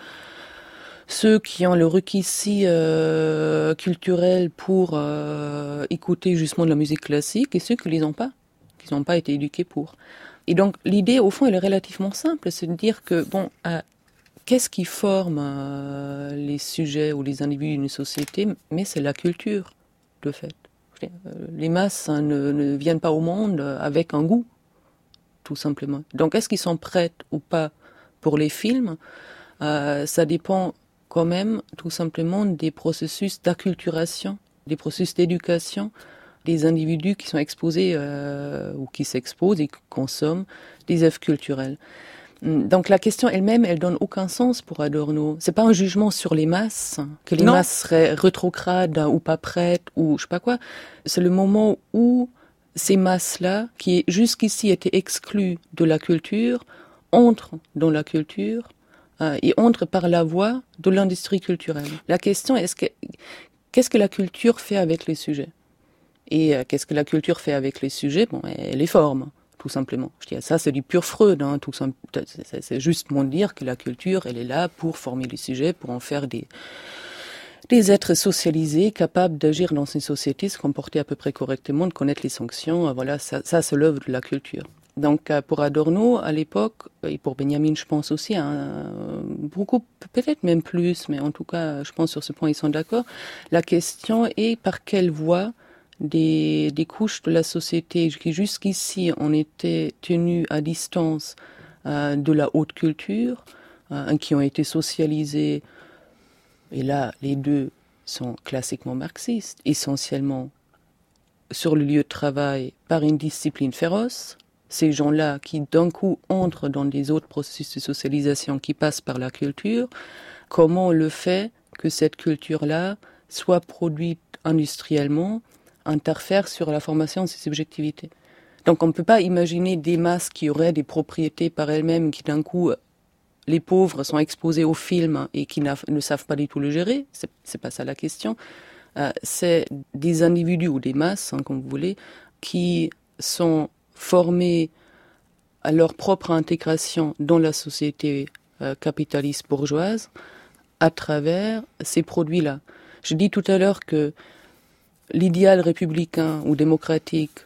Speaker 3: ceux qui ont le requis euh, culturel pour euh, écouter justement de la musique classique et ceux qui ne les ont pas, qui n'ont pas été éduqués pour. Et donc l'idée, au fond, elle est relativement simple, c'est de dire que, bon, euh, qu'est-ce qui forme euh, les sujets ou les individus d'une société? Mais c'est la culture, de fait. Les masses hein, ne, ne viennent pas au monde avec un goût, tout simplement. Donc est-ce qu'ils sont prêts ou pas pour les films? euh, Ça dépend quand même tout simplement des processus d'acculturation, des processus d'éducation des individus qui sont exposés euh, ou qui s'exposent et qui consomment des œuvres culturelles. Donc la question elle-même, elle donne aucun sens pour Adorno. C'est pas un jugement sur les masses, que les non. masses seraient rétrogrades ou pas prêtes ou je sais pas quoi. C'est le moment où ces masses-là, qui jusqu'ici étaient exclues de la culture, entrent dans la culture euh, et entrent par la voie de l'industrie culturelle. La question est, -ce que, qu'est-ce que la culture fait avec les sujets? Et euh, qu'est-ce que la culture fait avec les sujets? Bon, elle les forme, tout simplement. Je dis, ça, c'est du pur Freud. Hein, tout simple, c'est, c'est justement dire que la culture, elle est là pour former les sujets, pour en faire des... des êtres socialisés, capables d'agir dans une société, se comporter à peu près correctement, de connaître les sanctions. Voilà, ça, ça c'est l'œuvre de la culture. Donc, pour Adorno, à l'époque, et pour Benjamin, je pense aussi, hein, beaucoup, peut-être même plus, mais en tout cas, je pense sur ce point, ils sont d'accord. La question est par quelle voie des, des couches de la société qui jusqu'ici ont été tenues à distance euh, de la haute culture, euh, qui ont été socialisées. Et là, les deux sont classiquement marxistes, essentiellement sur le lieu de travail par une discipline féroce. Ces gens-là qui d'un coup entrent dans des autres processus de socialisation qui passent par la culture, comment le fait que cette culture-là soit produite industriellement interfère sur la formation de ces subjectivités. Donc on ne peut pas imaginer des masses qui auraient des propriétés par elles-mêmes, qui d'un coup... les pauvres sont exposés au film et qui ne savent pas du tout le gérer, c'est, c'est pas ça la question. Euh, c'est des individus ou des masses, hein, comme vous voulez, qui sont formés à leur propre intégration dans la société euh, capitaliste bourgeoise à travers ces produits-là. Je dis tout à l'heure que l'idéal républicain ou démocratique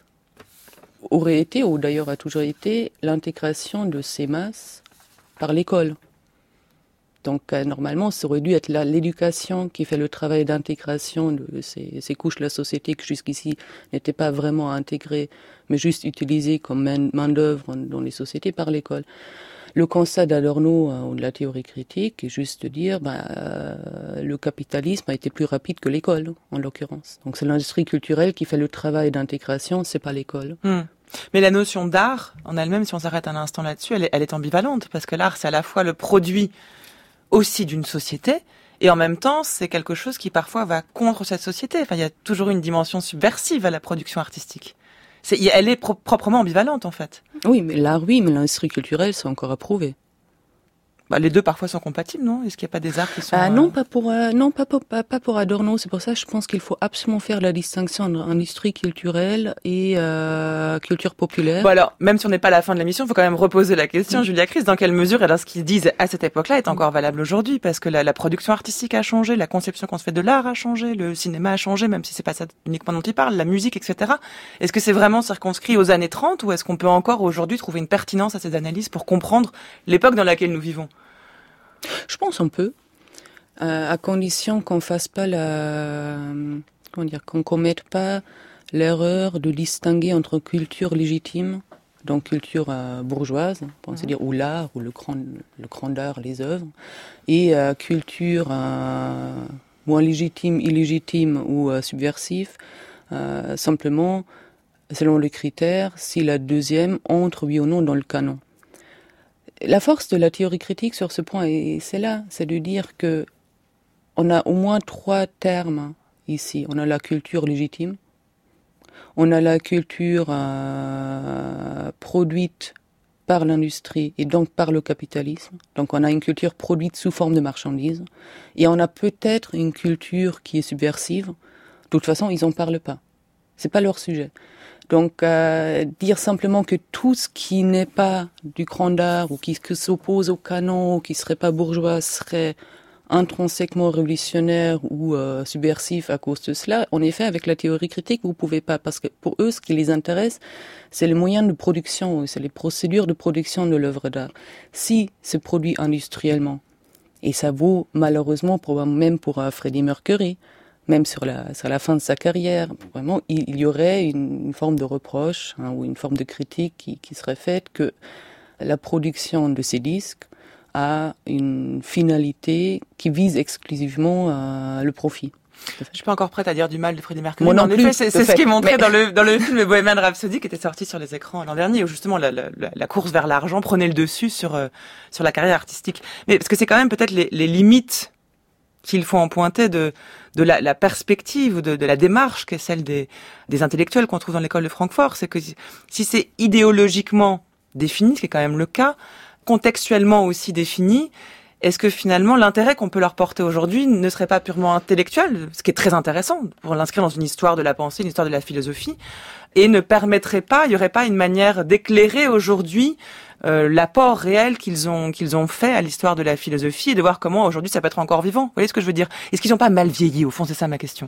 Speaker 3: aurait été, ou d'ailleurs a toujours été, l'intégration de ces masses par l'école. Donc euh, normalement, ça aurait dû être là, l'éducation qui fait le travail d'intégration de ces, ces couches de la société qui jusqu'ici n'étaient pas vraiment intégrées, mais juste utilisées comme main, main d'œuvre dans les sociétés par l'école. Le constat d'Adorno euh, ou de la théorie critique est juste de dire ben, euh, le capitalisme a été plus rapide que l'école, en l'occurrence. Donc c'est l'industrie culturelle qui fait le travail d'intégration, c'est pas l'école.
Speaker 1: Mmh. Mais la notion d'art, en elle-même, si on s'arrête un instant là-dessus, elle est, elle est ambivalente, parce que l'art, c'est à la fois le produit aussi d'une société, et en même temps, c'est quelque chose qui parfois va contre cette société. Enfin, il y a toujours une dimension subversive à la production artistique. C'est, elle est pro- proprement ambivalente, en fait.
Speaker 3: Oui, mais l'art, oui, mais l'industrie culturelle, c'est encore à prouver.
Speaker 1: Bah, les deux parfois sont compatibles, non? Est-ce qu'il n'y a pas des arts qui sont...
Speaker 3: Ah, non,
Speaker 1: euh...
Speaker 3: pas pour, euh, non, pas pour, pas, pas pour Adorno. C'est pour ça que je pense qu'il faut absolument faire la distinction entre industrie culturelle et euh, culture populaire.
Speaker 1: Bon alors, même si on n'est pas à la fin de l'émission, il faut quand même reposer la question, mmh. Julia Chris, dans quelle mesure, alors ce qu'ils disent à cette époque-là est encore valable aujourd'hui? Parce que la, la production artistique a changé, la conception qu'on se fait de l'art a changé, le cinéma a changé, même si c'est pas ça uniquement dont ils parlent, la musique, et cetera. Est-ce que c'est vraiment circonscrit aux années trente, ou est-ce qu'on peut encore aujourd'hui trouver une pertinence à ces analyses pour comprendre l'époque dans laquelle nous vivons?
Speaker 3: Je pense qu'on peut, euh, à condition qu'on fasse pas la, comment dire, qu'on commette pas l'erreur de distinguer entre culture légitime, donc culture euh, bourgeoise, on peut dire, ou l'art, ou le grand, le grand art, les œuvres, et euh, culture euh, moins légitime, illégitime ou euh, subversif, euh, simplement selon les critères, si la deuxième entre oui ou non dans le canon. La force de la théorie critique sur ce point, et c'est là, c'est de dire que on a au moins trois termes ici. On a la culture légitime, on a la culture euh, produite par l'industrie et donc par le capitalisme. Donc on a une culture produite sous forme de marchandises, et on a peut-être une culture qui est subversive. De toute façon, ils en parlent pas. C'est pas leur sujet. Donc, euh, dire simplement que tout ce qui n'est pas du grand art ou qui, qui s'oppose au canon ou qui serait pas bourgeois serait intrinsèquement révolutionnaire ou euh, subversif à cause de cela, en effet, avec la théorie critique, vous pouvez pas, parce que pour eux, ce qui les intéresse, c'est les moyens de production, c'est les procédures de production de l'œuvre d'art. Si c'est produit industriellement, et ça vaut malheureusement probablement même pour euh, Freddie Mercury, même sur la, sur la fin de sa carrière, vraiment, il, il y aurait une, une forme de reproche hein, ou une forme de critique qui, qui serait faite que la production de ces disques a une finalité qui vise exclusivement euh, le profit.
Speaker 1: Je suis pas encore prête à dire du mal de Freddie Mercury.
Speaker 3: Moi non
Speaker 1: en
Speaker 3: plus,
Speaker 1: effet, c'est, c'est
Speaker 3: fait.
Speaker 1: ce qui est montré
Speaker 3: mais...
Speaker 1: dans le dans le film Bohemian Rhapsody qui était sorti sur les écrans l'an dernier, où justement la, la, la course vers l'argent prenait le dessus sur euh, sur la carrière artistique. Mais parce que c'est quand même peut-être les, les limites qu'il faut en pointer de de la, la perspective ou de, de la démarche qui est celle des des intellectuels qu'on trouve dans l'école de Francfort, c'est que si, si c'est idéologiquement défini, ce qui est quand même le cas, contextuellement aussi défini, est-ce que finalement l'intérêt qu'on peut leur porter aujourd'hui ne serait pas purement intellectuel, ce qui est très intéressant pour l'inscrire dans une histoire de la pensée, une histoire de la philosophie, et ne permettrait pas, il y aurait pas une manière d'éclairer aujourd'hui Euh, l'apport réel qu'ils ont qu'ils ont fait à l'histoire de la philosophie et de voir comment aujourd'hui ça peut être encore vivant. Vous voyez ce que je veux dire? Est-ce qu'ils n'ont pas mal vieilli au fond? C'est ça ma question.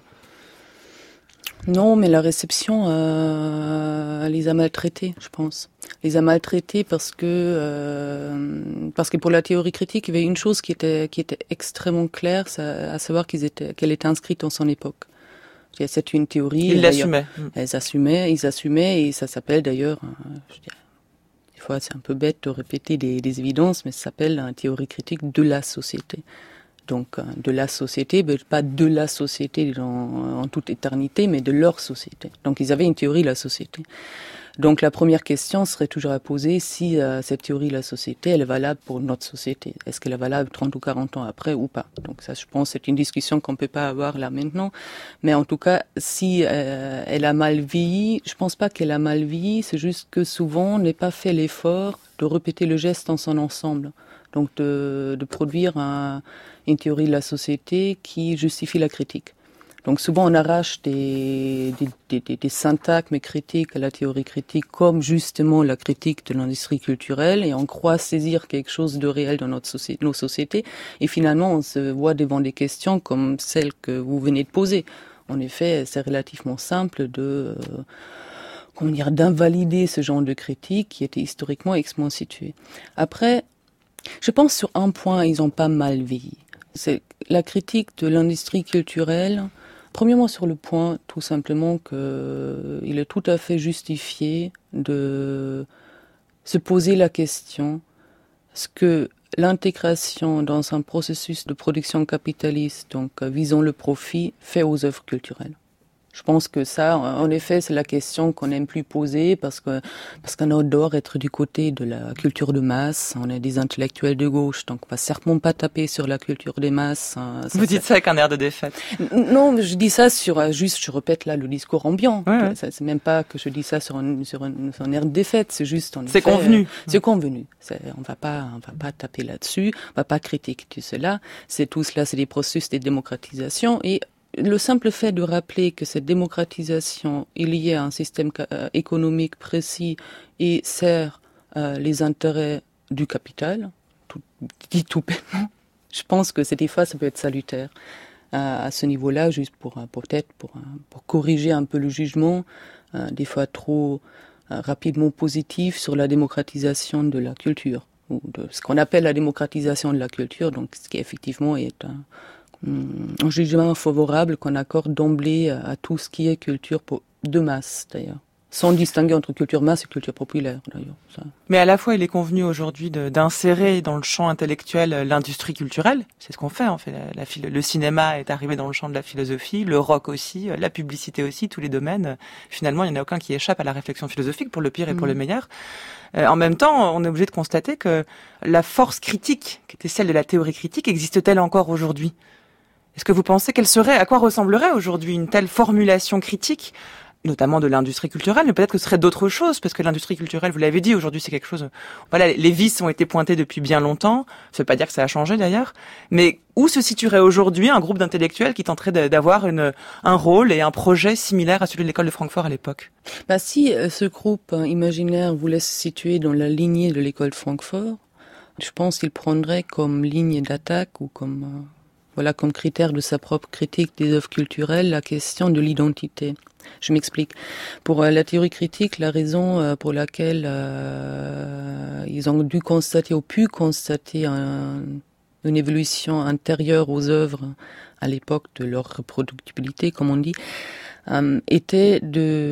Speaker 3: Non, mais la réception euh, les a maltraités, je pense. Les a maltraités parce que euh, parce que pour la théorie critique, il y avait une chose qui était qui était extrêmement claire, ça, à savoir qu'ils étaient qu'elle était inscrite en son époque. C'est une théorie.
Speaker 1: Ils l'assumaient.
Speaker 3: Ils assumaient, ils assumaient, et ça s'appelle d'ailleurs, je dirais, des fois c'est un peu bête de répéter des, des évidences, mais ça s'appelle la théorie critique de la société. Donc de la société, mais pas de la société dans, en toute éternité, mais de leur société. Donc ils avaient une théorie de la société. Donc la première question serait toujours à poser si euh, cette théorie de la société, elle est valable pour notre société. Est-ce qu'elle est valable trente ou quarante ans après ou pas? Donc ça, je pense, c'est une discussion qu'on peut pas avoir là maintenant. Mais en tout cas, si euh, elle a mal vieilli, je pense pas qu'elle a mal vieilli, c'est juste que souvent on n'est pas fait l'effort de répéter le geste en son ensemble. Donc de, de produire un, une théorie de la société qui justifie la critique. Donc souvent on arrache des, des, des, des syntagmes critiques à la théorie critique, comme justement la critique de l'industrie culturelle, et on croit saisir quelque chose de réel dans notre société, nos sociétés, et finalement on se voit devant des questions comme celles que vous venez de poser. En effet, c'est relativement simple de... Euh, comment dire, d'invalider ce genre de critique qui était historiquement extrêmement situé. Après, Je pense sur un point, ils ont pas mal vieilli. C'est la critique de l'industrie culturelle. Premièrement sur le point, tout simplement, qu'il est tout à fait justifié de se poser la question ce que l'intégration dans un processus de production capitaliste, donc visant le profit, fait aux œuvres culturelles. Je pense que ça, en effet, c'est la question qu'on n'aime plus poser parce que parce qu'on adore être du côté de la culture de masse. On est des intellectuels de gauche, donc on va certainement pas taper sur la culture des masses. Ça,
Speaker 1: Vous dites ça avec un air de défaite.
Speaker 3: Non, je dis ça sur juste, je répète là le discours ambiant.
Speaker 1: Ouais, ouais.
Speaker 3: C'est même pas que je dis ça sur un sur un, sur un air de défaite. C'est juste. En
Speaker 1: c'est
Speaker 3: effet,
Speaker 1: convenu.
Speaker 3: C'est convenu. C'est, on va pas on va pas taper là-dessus. On va pas critiquer tout cela. C'est tout cela, c'est des processus de démocratisation et le simple fait de rappeler que cette démocratisation est liée à un système euh, économique précis et sert euh, les intérêts du capital, tout, dit tout bêtement, je pense que c'est des fois ça peut être salutaire euh, à ce niveau-là, juste pour, pour peut-être pour, pour corriger un peu le jugement, euh, des fois trop euh, rapidement positif sur la démocratisation de la culture, ou de ce qu'on appelle la démocratisation de la culture, donc ce qui effectivement est un un jugement favorable qu'on accorde d'emblée à tout ce qui est culture de masse, d'ailleurs. Sans distinguer entre culture masse et culture populaire, d'ailleurs. Ça.
Speaker 1: Mais à la fois, il est convenu aujourd'hui de, d'insérer dans le champ intellectuel l'industrie culturelle. C'est ce qu'on fait, en fait. La, la, le cinéma est arrivé dans le champ de la philosophie, le rock aussi, la publicité aussi, tous les domaines. Finalement, il n'y en a aucun qui échappe à la réflexion philosophique, pour le pire et pour mmh. le meilleur. Euh, en même temps, on est obligé de constater que la force critique, qui était celle de la théorie critique, existe-t-elle encore aujourd'hui ? Est-ce que vous pensez qu'elle serait, à quoi ressemblerait aujourd'hui une telle formulation critique, notamment de l'industrie culturelle, mais peut-être que ce serait d'autres choses, parce que l'industrie culturelle, vous l'avez dit, aujourd'hui c'est quelque chose, voilà, les vices ont été pointés depuis bien longtemps, ça veut pas dire que ça a changé d'ailleurs, mais où se situerait aujourd'hui un groupe d'intellectuels qui tenterait d'avoir une, un rôle et un projet similaire à celui de l'école de Francfort à l'époque ?
Speaker 3: Bah, si ce groupe imaginaire voulait se situer dans la lignée de l'école de Francfort, je pense qu'il prendrait comme ligne d'attaque ou comme... Euh... Voilà, comme critère de sa propre critique des œuvres culturelles, la question de l'identité. Je m'explique. Pour euh, la théorie critique, la raison euh, pour laquelle euh, ils ont dû constater ou pu constater un, une évolution intérieure aux œuvres à l'époque de leur reproductibilité, comme on dit, euh, était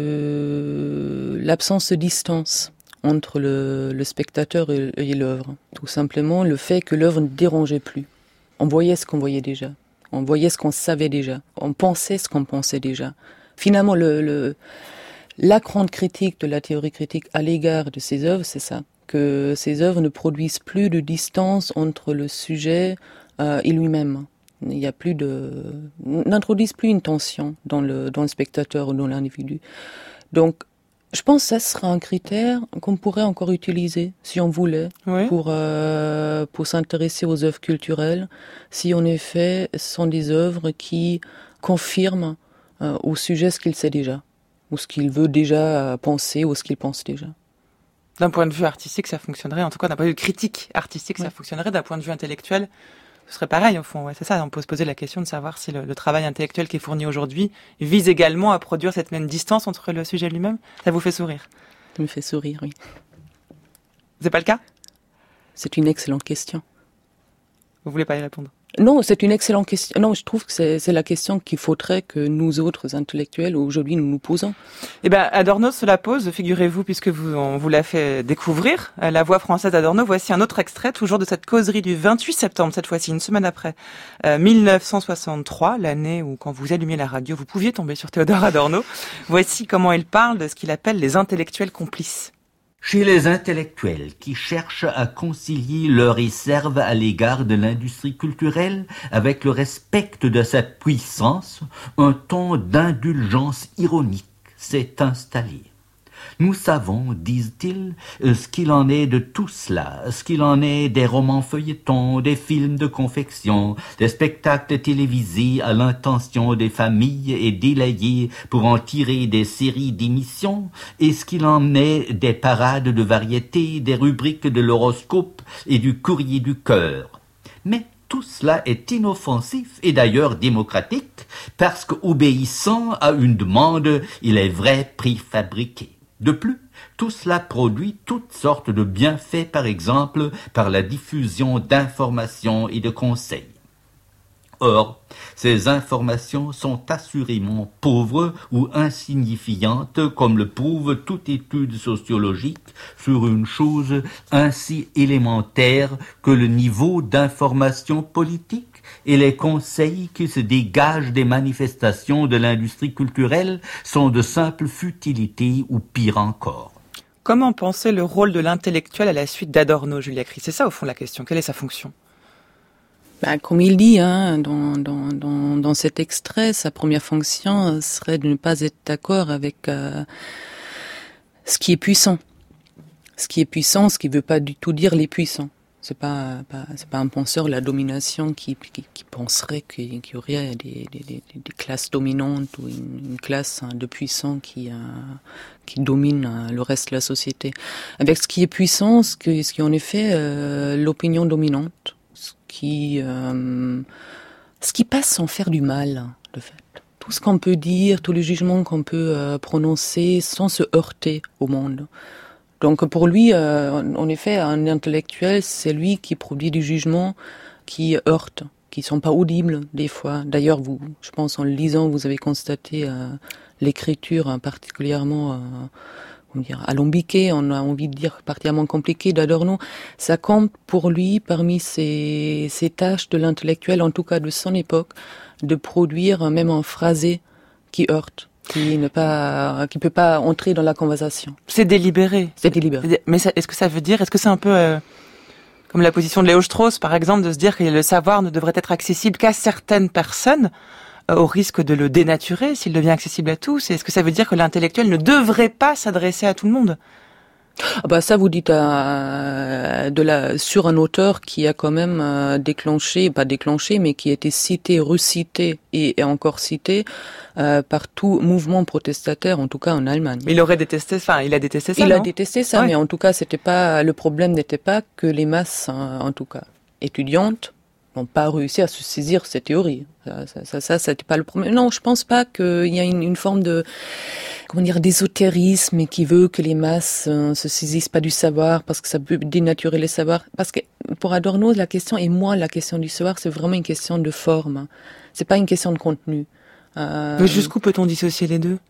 Speaker 3: de l'absence de distance entre le, le spectateur et, et l'œuvre. Tout simplement, le fait que l'œuvre ne dérangeait plus. On voyait ce qu'on voyait déjà. On voyait ce qu'on savait déjà. On pensait ce qu'on pensait déjà. Finalement, le, le, la grande critique de la théorie critique à l'égard de ces œuvres, c'est ça. Que ces œuvres ne produisent plus de distance entre le sujet euh, et lui-même. Il y a plus de, n'introduisent plus une tension dans le, dans le spectateur ou dans l'individu. Donc, je pense que ça sera un critère qu'on pourrait encore utiliser, si on voulait, oui. pour euh, pour s'intéresser aux œuvres culturelles, si en effet ce sont des œuvres qui confirment euh, au sujet ce qu'il sait déjà, ou ce qu'il veut déjà penser, ou ce qu'il pense déjà.
Speaker 1: D'un point de vue artistique, ça fonctionnerait, en tout cas d'un point de vue critique artistique, oui. ça fonctionnerait, d'un point de vue intellectuel, ce serait pareil au fond, ouais, c'est ça, on peut se poser la question de savoir si le, le travail intellectuel qui est fourni aujourd'hui vise également à produire cette même distance entre le sujet lui-même. Ça vous fait sourire ?
Speaker 3: Ça me fait sourire, oui.
Speaker 1: C'est pas le cas ?
Speaker 3: C'est une excellente question.
Speaker 1: Vous voulez pas y répondre ?
Speaker 3: Non, c'est une excellente question. Non, je trouve que c'est, c'est la question qu'il faudrait que nous autres intellectuels aujourd'hui nous nous posons.
Speaker 1: Eh ben, Adorno se la pose, figurez-vous, puisque vous, on vous l'a fait découvrir, la voix française d'Adorno. Voici un autre extrait, toujours de cette causerie du vingt-huit septembre, cette fois-ci, une semaine après, euh, mille neuf cent soixante-trois, l'année où, quand vous allumiez la radio, vous pouviez tomber sur Théodore Adorno. Voici comment il parle de ce qu'il appelle les intellectuels complices.
Speaker 5: Chez les intellectuels qui cherchent à concilier leur réserve à l'égard de l'industrie culturelle avec le respect de sa puissance, un ton d'indulgence ironique s'est installé. Nous savons, disent-ils, ce qu'il en est de tout cela, ce qu'il en est des romans feuilletons, des films de confection, des spectacles télévisés à l'intention des familles et délayés pour en tirer des séries d'émissions, et ce qu'il en est des parades de variété, des rubriques de l'horoscope et du courrier du cœur. Mais tout cela est inoffensif et d'ailleurs démocratique, parce qu'obéissant à une demande, il est vrai préfabriqué. De plus, tout cela produit toutes sortes de bienfaits, par exemple par la diffusion d'informations et de conseils. Or, ces informations sont assurément pauvres ou insignifiantes, comme le prouve toute étude sociologique sur une chose ainsi élémentaire que le niveau d'information politique et les conseils qui se dégagent des manifestations de l'industrie culturelle sont de simples futilités ou pire encore.
Speaker 1: Comment penser le rôle de l'intellectuel à la suite d'Adorno, Julia Cris? C'est ça au fond la question. Quelle est sa fonction?
Speaker 3: Ben, comme il dit hein, dans, dans, dans, dans cet extrait, sa première fonction serait de ne pas être d'accord avec euh, ce qui est puissant. Ce qui est puissant, ce qui ne veut pas du tout dire les puissants. C'est pas, pas c'est pas un penseur de la domination qui, qui, qui penserait qu'il, qu'il y aurait des, des, des, des classes dominantes ou une, une classe hein, de puissants qui, euh, qui domine euh, le reste de la société. Avec ce qui est puissant, ce qui, ce qui est en effet euh, l'opinion dominante. Qui, euh, ce qui passe sans faire du mal, de fait. Tout ce qu'on peut dire, tous les jugements qu'on peut euh, prononcer sans se heurter au monde. Donc pour lui, euh, en effet, un intellectuel, c'est lui qui produit des jugements qui heurtent, qui sont pas audibles des fois. D'ailleurs, vous, je pense, en le lisant, vous avez constaté euh, l'écriture hein, particulièrement... Euh, on dire alambiqué, on a envie de dire particulièrement compliqué d'Adorno, ça compte pour lui parmi ses, ses tâches de l'intellectuel, en tout cas de son époque, de produire même un phrasé qui heurte, qui ne pas, qui peut pas entrer dans la conversation.
Speaker 1: C'est délibéré.
Speaker 3: C'est délibéré.
Speaker 1: Mais ça, est-ce que ça veut dire, est-ce que c'est un peu euh, comme la position de Léo Strauss, par exemple, de se dire que le savoir ne devrait être accessible qu'à certaines personnes, au risque de le dénaturer s'il devient accessible à tous? Est-ce que ça veut dire que l'intellectuel ne devrait pas s'adresser à tout le monde?
Speaker 3: Ah bah ça vous dites à, de la, sur un auteur qui a quand même euh, déclenché, pas déclenché, mais qui a été cité, recité et, et encore cité euh, par tout mouvement protestataire, en tout cas en Allemagne.
Speaker 1: Il aurait détesté, enfin il a détesté ça.
Speaker 3: Il
Speaker 1: non
Speaker 3: a détesté ça, ouais. Mais en tout cas c'était pas le problème n'était pas que les masses, hein, en tout cas étudiantes, n'ont pas réussi à se saisir cette théorie. Ça, ça, ça, ça c'était pas le problème. Non, je pense pas qu'il y a une, une forme de, comment dire, d'ésotérisme qui veut que les masses euh, se saisissent pas du savoir parce que ça peut dénaturer les savoirs. Parce que pour Adorno, la question, et moi, la question du savoir, c'est vraiment une question de forme. C'est pas une question de contenu. Euh,
Speaker 1: Mais jusqu'où peut-on dissocier les deux?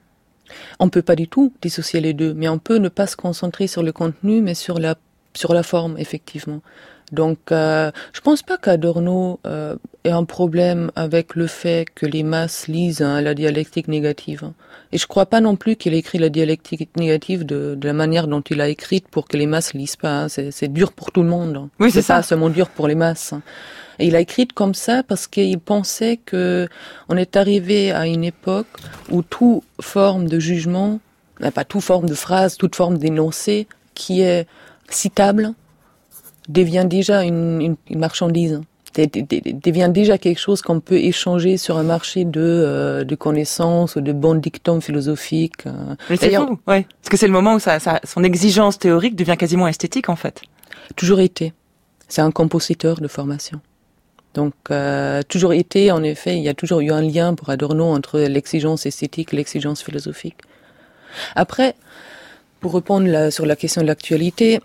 Speaker 3: On peut pas du tout dissocier les deux, mais on peut ne pas se concentrer sur le contenu, mais sur la, sur la forme, effectivement. Donc, euh, je pense pas qu'Adorno euh, ait un problème avec le fait que les masses lisent hein, la dialectique négative. Et je crois pas non plus qu'il ait écrit la dialectique négative de, de la manière dont il l'a écrite pour que les masses lisent pas. Hein. C'est, c'est dur pour tout le monde.
Speaker 1: Oui, c'est, c'est ça.
Speaker 3: Pas seulement dur pour les masses. Et il a écrit comme ça parce qu'il pensait que on est arrivé à une époque où toute forme de jugement, pas toute forme de phrase, toute forme d'énoncé qui est citable, devient déjà une, une, une marchandise, devient déjà quelque chose qu'on peut échanger sur un marché de, euh, de connaissances ou de bons dictons philosophiques.
Speaker 1: Mais c'est fou, ouais. Parce que c'est le moment où ça, ça, son exigence théorique devient quasiment esthétique, en fait.
Speaker 3: Toujours été. C'est un compositeur de formation. Donc, euh, toujours été, en effet, il y a toujours eu un lien pour Adorno entre l'exigence esthétique et l'exigence philosophique. Après, pour répondre là, sur la question de l'actualité,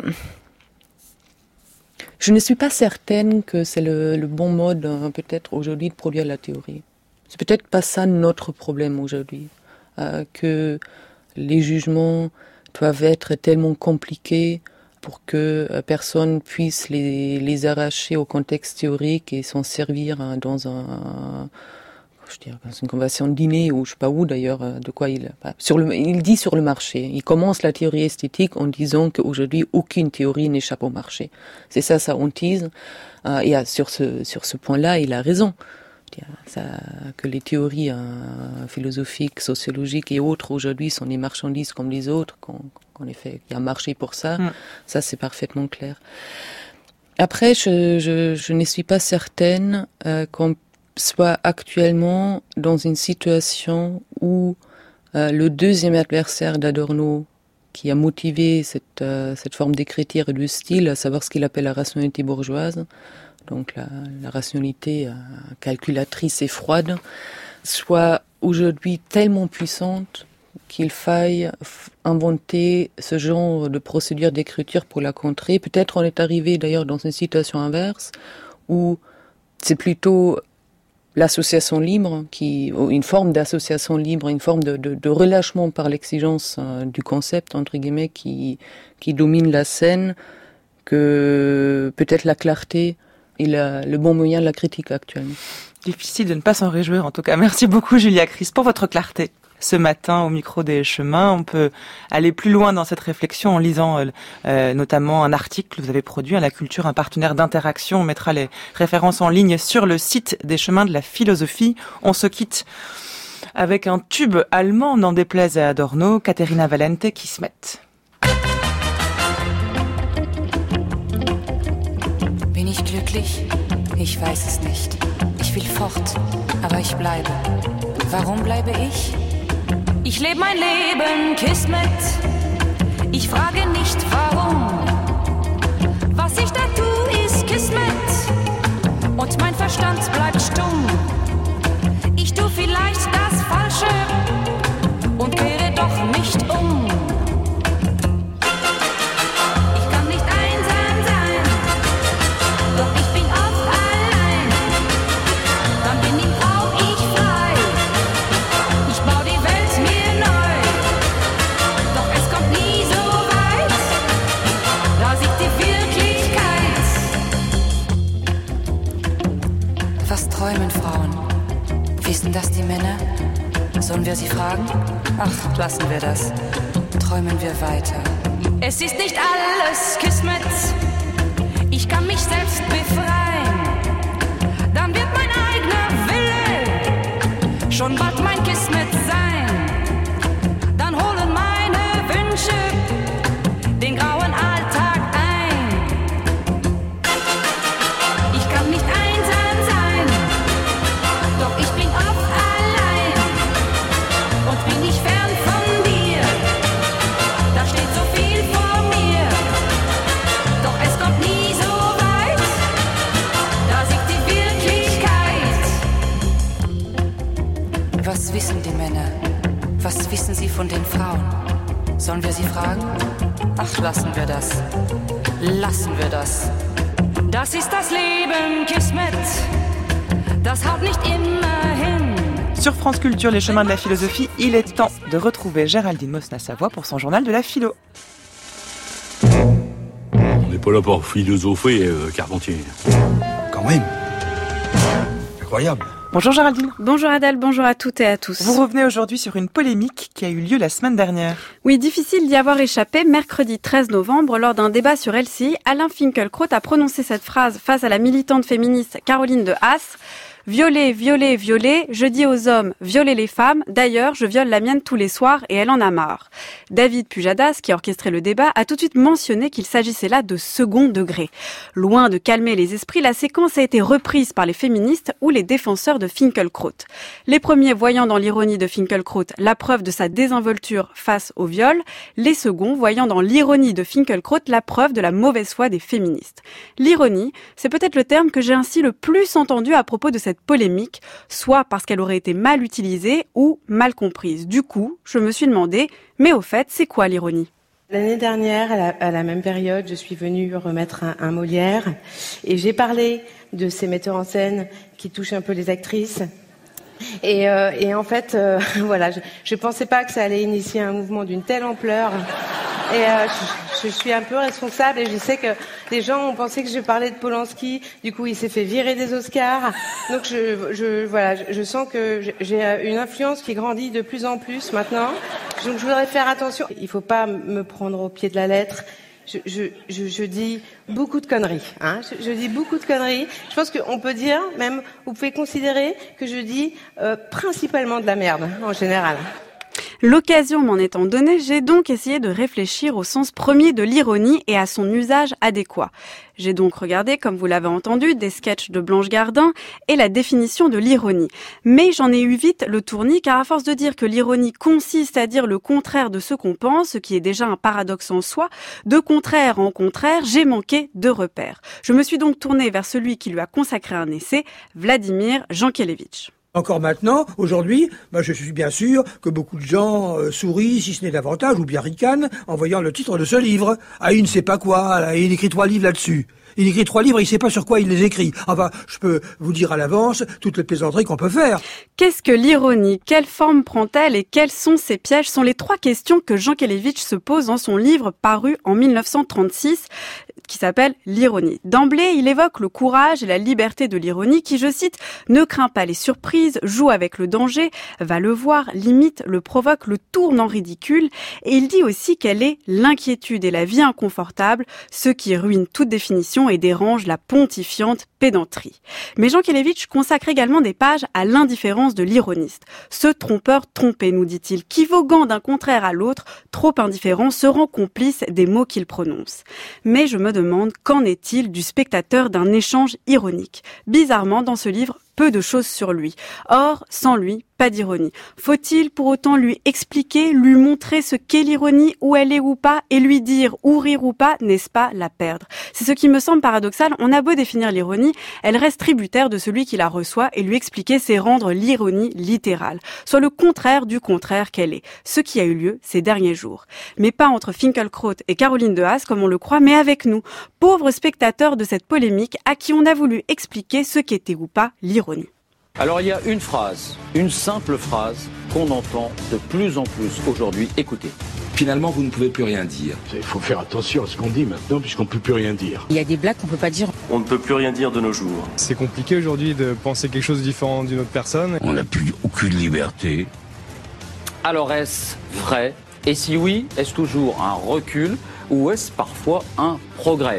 Speaker 3: je ne suis pas certaine que c'est le, le bon mode, hein, peut-être aujourd'hui, de produire la théorie. C'est peut-être pas ça notre problème aujourd'hui, euh, que les jugements doivent être tellement compliqués pour que euh, personne puisse les, les arracher au contexte théorique et s'en servir hein, dans un, je dirais, dans une conversation de dîner ou je sais pas où d'ailleurs, de quoi il, sur le, il dit sur le marché. Il commence la théorie esthétique en disant qu'aujourd'hui aucune théorie n'échappe au marché. C'est ça sa hantise. Euh, et à, sur ce, sur ce point-là, il a raison. Ça, que les théories euh, philosophiques, sociologiques et autres aujourd'hui sont des marchandises comme les autres, qu'on, qu'en effet, il y a un marché pour ça, mm. Ça c'est parfaitement clair. Après, je, je, je ne suis pas certaine euh, qu'on soit actuellement dans une situation où euh, le deuxième adversaire d'Adorno, qui a motivé cette, euh, cette forme d'écriture et de style, à savoir ce qu'il appelle la rationalité bourgeoise, donc la, la rationalité euh, calculatrice et froide, soit aujourd'hui tellement puissante qu'il faille inventer ce genre de procédure d'écriture pour la contrer. Peut-être on est arrivé d'ailleurs dans une situation inverse où c'est plutôt l'association libre, qui, une forme d'association libre, une forme de, de, de relâchement par l'exigence euh, du concept, entre guillemets, qui, qui domine la scène, que peut-être la clarté est la, le bon moyen de la critique actuellement.
Speaker 1: Difficile de ne pas s'en réjouir, en tout cas. Merci beaucoup, Julia Chris, pour votre clarté. Ce matin, au micro des chemins, on peut aller plus loin dans cette réflexion en lisant euh, euh, notamment un article que vous avez produit à La Culture, un partenaire d'interaction. On mettra les références en ligne sur le site des chemins de la philosophie. On se quitte avec un tube allemand, n'en déplaise à Adorno, Caterina Valente, Kismet.
Speaker 12: Bin ich glücklich? Ich weiß es nicht. Ich will fort, aber ich bleibe. Warum bleibe ich? Ich lebe mein Leben, Kismet. Ich frage nicht warum. Was ich da tue, ist Kismet. Und mein Verstand bleibt stumm. Ich tue vielleicht das Falsche und kehre doch nicht um. Ich kann nicht einsam sein, doch ich bin oft allein. Dann bin ich auch ich frei. Ich baue die Welt mir neu, doch es kommt nie so weit. Da sieht die Wirklichkeit. Was träumen Frauen? Wissen das die Männer? Sollen wir sie fragen? Ach, lassen wir das. Träumen wir weiter. Es ist nicht alles Kismet. Ich kann mich selbst befreien. Dann wird mein eigener Wille schon bald mein Kismet sein. Dann holen meine Wünsche den grauen Alltag ein. Ich kann nicht einsam sein, doch ich bin oft allein. Und bin ich fern von dir, da steht so viel vor mir. Doch es kommt nie so weit, da siegt die Wirklichkeit. Was wissen die Männer? Was wissen sie von den Frauen? Sollen wir sie fragen? Ach, lassen wir das. Lassen wir das. Das ist das Leben, Kismet. Das haut nicht immer hin.
Speaker 1: Sur France Culture, les chemins de la philosophie, il est temps de retrouver Géraldine Mosna-Savoie pour son journal de la philo.
Speaker 13: On n'est pas là pour philosopher, euh, Carpentier.
Speaker 14: Quand même. Incroyable.
Speaker 1: Bonjour Géraldine.
Speaker 15: Bonjour Adèle, bonjour à toutes et à tous.
Speaker 1: Vous revenez aujourd'hui sur une polémique qui a eu lieu la semaine dernière.
Speaker 15: Oui, difficile d'y avoir échappé. Mercredi treize novembre, lors d'un débat sur L C I, Alain Finkielkraut a prononcé cette phrase face à la militante féministe Caroline de Haas. Violer, violer, violer, je dis aux hommes, violer les femmes, d'ailleurs, je viole la mienne tous les soirs et elle en a marre. David Pujadas, qui a orchestré le débat, a tout de suite mentionné qu'il s'agissait là de second degré. Loin de calmer les esprits, la séquence a été reprise par les féministes ou les défenseurs de Finkielkraut. Les premiers voyant dans l'ironie de Finkielkraut la preuve de sa désinvolture face au viol, les seconds voyant dans l'ironie de Finkielkraut la preuve de la mauvaise foi des féministes. L'ironie, c'est peut-être le terme que j'ai ainsi le plus entendu à propos de cette polémique, soit parce qu'elle aurait été mal utilisée ou mal comprise. Du coup, je me suis demandé, mais au fait, c'est quoi l'ironie ?
Speaker 16: L'année dernière, à la, à la même période, je suis venue remettre un, un Molière et j'ai parlé de ces metteurs en scène qui touchent un peu les actrices. Et, euh, et en fait, euh, voilà, je, je pensais pas que ça allait initier un mouvement d'une telle ampleur. Et euh, je, je suis un peu responsable et je sais que les gens ont pensé que je parlais de Polanski. Du coup, il s'est fait virer des Oscars. Donc, je, je voilà, je, je sens que j'ai une influence qui grandit de plus en plus maintenant. Donc, je voudrais faire attention. Il faut pas me prendre au pied de la lettre. Je, je, je, je dis beaucoup de conneries. Hein. Je, je dis beaucoup de conneries. Je pense qu'on peut dire, même, vous pouvez considérer que je dis euh, principalement de la merde, en général.
Speaker 15: L'occasion m'en étant donnée, j'ai donc essayé de réfléchir au sens premier de l'ironie et à son usage adéquat. J'ai donc regardé, comme vous l'avez entendu, des sketchs de Blanche Gardin et la définition de l'ironie. Mais j'en ai eu vite le tournis, car à force de dire que l'ironie consiste à dire le contraire de ce qu'on pense, ce qui est déjà un paradoxe en soi, de contraire en contraire, j'ai manqué de repères. Je me suis donc tournée vers celui qui lui a consacré un essai, Vladimir Jankélévitch.
Speaker 17: Encore maintenant, aujourd'hui, bah, je suis bien sûr que beaucoup de gens euh, sourient, si ce n'est davantage, ou bien ricanent, en voyant le titre de ce livre. Ah, il ne sait pas quoi, là, il écrit trois livres là-dessus. Il écrit trois livres, il ne sait pas sur quoi il les écrit. Enfin, je peux vous dire à l'avance toutes les plaisanteries qu'on peut faire.
Speaker 15: Qu'est-ce que l'ironie? Quelle forme prend-elle et quels sont ses pièges? Sont les trois questions que Jean Kelevitch se pose dans son livre paru en mille neuf cent trente-six, qui s'appelle L'ironie. D'emblée, il évoque le courage et la liberté de l'ironie qui, je cite, ne craint pas les surprises, joue avec le danger, va le voir, limite, le provoque, le tourne en ridicule. Et il dit aussi qu'elle est l'inquiétude et la vie inconfortable, ce qui ruine toute définition et dérange la pontifiante pédanterie. Mais Jean Kelevitch consacre également des pages à l'indifférence de l'ironiste. Ce trompeur trompé, nous dit-il, qui voguant d'un contraire à l'autre, trop indifférent, se rend complice des mots qu'il prononce. Mais je me demande, qu'en est-il du spectateur d'un échange ironique? Bizarrement, dans ce livre, peu de choses sur lui. Or, sans lui, pas d'ironie. Faut-il pour autant lui expliquer, lui montrer ce qu'est l'ironie, où elle est ou pas, et lui dire ou rire ou pas, n'est-ce pas la perdre? C'est ce qui me semble paradoxal. On a beau définir l'ironie, elle reste tributaire de celui qui la reçoit, et lui expliquer, c'est rendre l'ironie littérale, soit le contraire du contraire qu'elle est. Ce qui a eu lieu ces derniers jours. Mais pas entre Finkielkraut et Caroline de Haas, comme on le croit, mais avec nous, pauvres spectateurs de cette polémique, à qui on a voulu expliquer ce qu'était ou pas l'ironie.
Speaker 18: Alors il y a une phrase, une simple phrase qu'on entend de plus en plus aujourd'hui. Écoutez.
Speaker 10: Finalement, vous ne pouvez plus rien dire.
Speaker 13: Il faut faire attention à ce qu'on dit maintenant, puisqu'on ne peut plus rien dire.
Speaker 19: Il y a des blagues qu'on ne peut pas dire.
Speaker 20: On ne peut plus rien dire de nos jours.
Speaker 21: C'est compliqué aujourd'hui de penser quelque chose de différent d'une autre personne.
Speaker 22: On n'a plus aucune liberté.
Speaker 18: Alors est-ce vrai? Et si oui, est-ce toujours un recul ou est-ce parfois un progrès?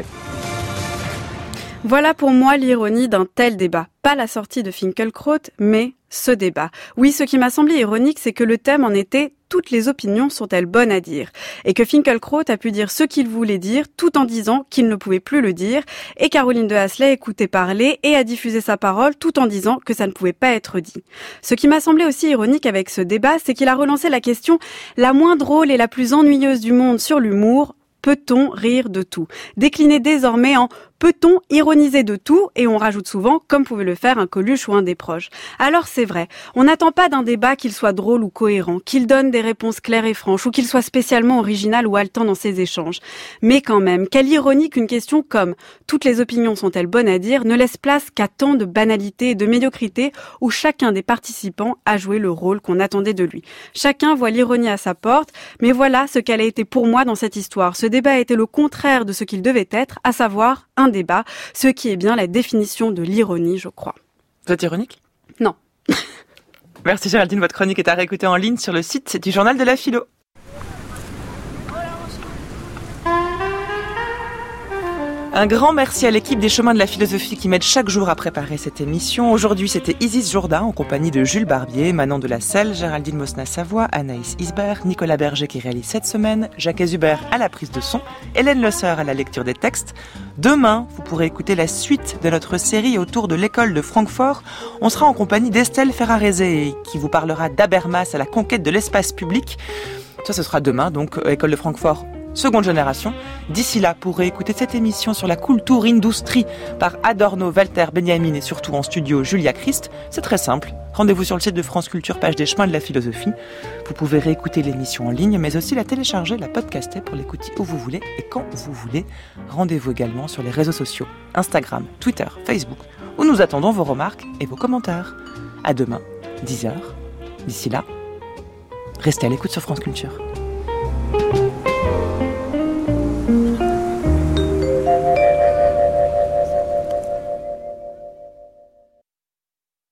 Speaker 15: Voilà pour moi l'ironie d'un tel débat. Pas la sortie de Finkielkraut, mais ce débat. Oui, ce qui m'a semblé ironique, c'est que le thème en était « Toutes les opinions sont-elles bonnes à dire ?» et que Finkielkraut a pu dire ce qu'il voulait dire tout en disant qu'il ne pouvait plus le dire, et Caroline de Haas l'a écouté parler et a diffusé sa parole tout en disant que ça ne pouvait pas être dit. Ce qui m'a semblé aussi ironique avec ce débat, c'est qu'il a relancé la question la moins drôle et la plus ennuyeuse du monde sur l'humour. Peut-on rire de tout? Décliné désormais en peut-on ironiser de tout? Et on rajoute souvent, comme pouvait le faire un Coluche ou un des proches. Alors c'est vrai, on n'attend pas d'un débat qu'il soit drôle ou cohérent, qu'il donne des réponses claires et franches, ou qu'il soit spécialement original ou haletant dans ses échanges. Mais quand même, quelle ironie qu'une question comme « Toutes les opinions sont-elles bonnes à dire ?» ne laisse place qu'à tant de banalité et de médiocrité où chacun des participants a joué le rôle qu'on attendait de lui. Chacun voit l'ironie à sa porte, mais voilà ce qu'elle a été pour moi dans cette histoire. Ce débat a été le contraire de ce qu'il devait être, à savoir un débat, ce qui est bien la définition de l'ironie, je crois.
Speaker 1: Vous êtes ironique?
Speaker 15: Non.
Speaker 1: Merci Géraldine, votre chronique est à réécouter en ligne sur le site du Journal de la Philo. Un grand merci à l'équipe des Chemins de la Philosophie qui m'aide chaque jour à préparer cette émission. Aujourd'hui, c'était Isis Jourdain en compagnie de Jules Barbier, Manon de la Selle, Géraldine Mosna-Savoie, Anaïs Isbert, Nicolas Berger qui réalise cette semaine, Jacques Hubert à la prise de son, Hélène Le Sœur à la lecture des textes. Demain, vous pourrez écouter la suite de notre série autour de l'école de Francfort. On sera en compagnie d'Estelle Ferrarese qui vous parlera d'Habermas à la conquête de l'espace public. Ça, ce sera demain, donc, école de Francfort. Seconde génération. D'ici là, pour réécouter cette émission sur la Kulturindustrie par Adorno, Walter, Benjamin et surtout en studio Julia Christ, c'est très simple. Rendez-vous sur le site de France Culture, page des Chemins de la Philosophie. Vous pouvez réécouter l'émission en ligne, mais aussi la télécharger, la podcaster pour l'écouter où vous voulez et quand vous voulez. Rendez-vous également sur les réseaux sociaux, Instagram, Twitter, Facebook, où nous attendons vos remarques et vos commentaires. À demain, dix heures. D'ici là, restez à l'écoute sur France Culture.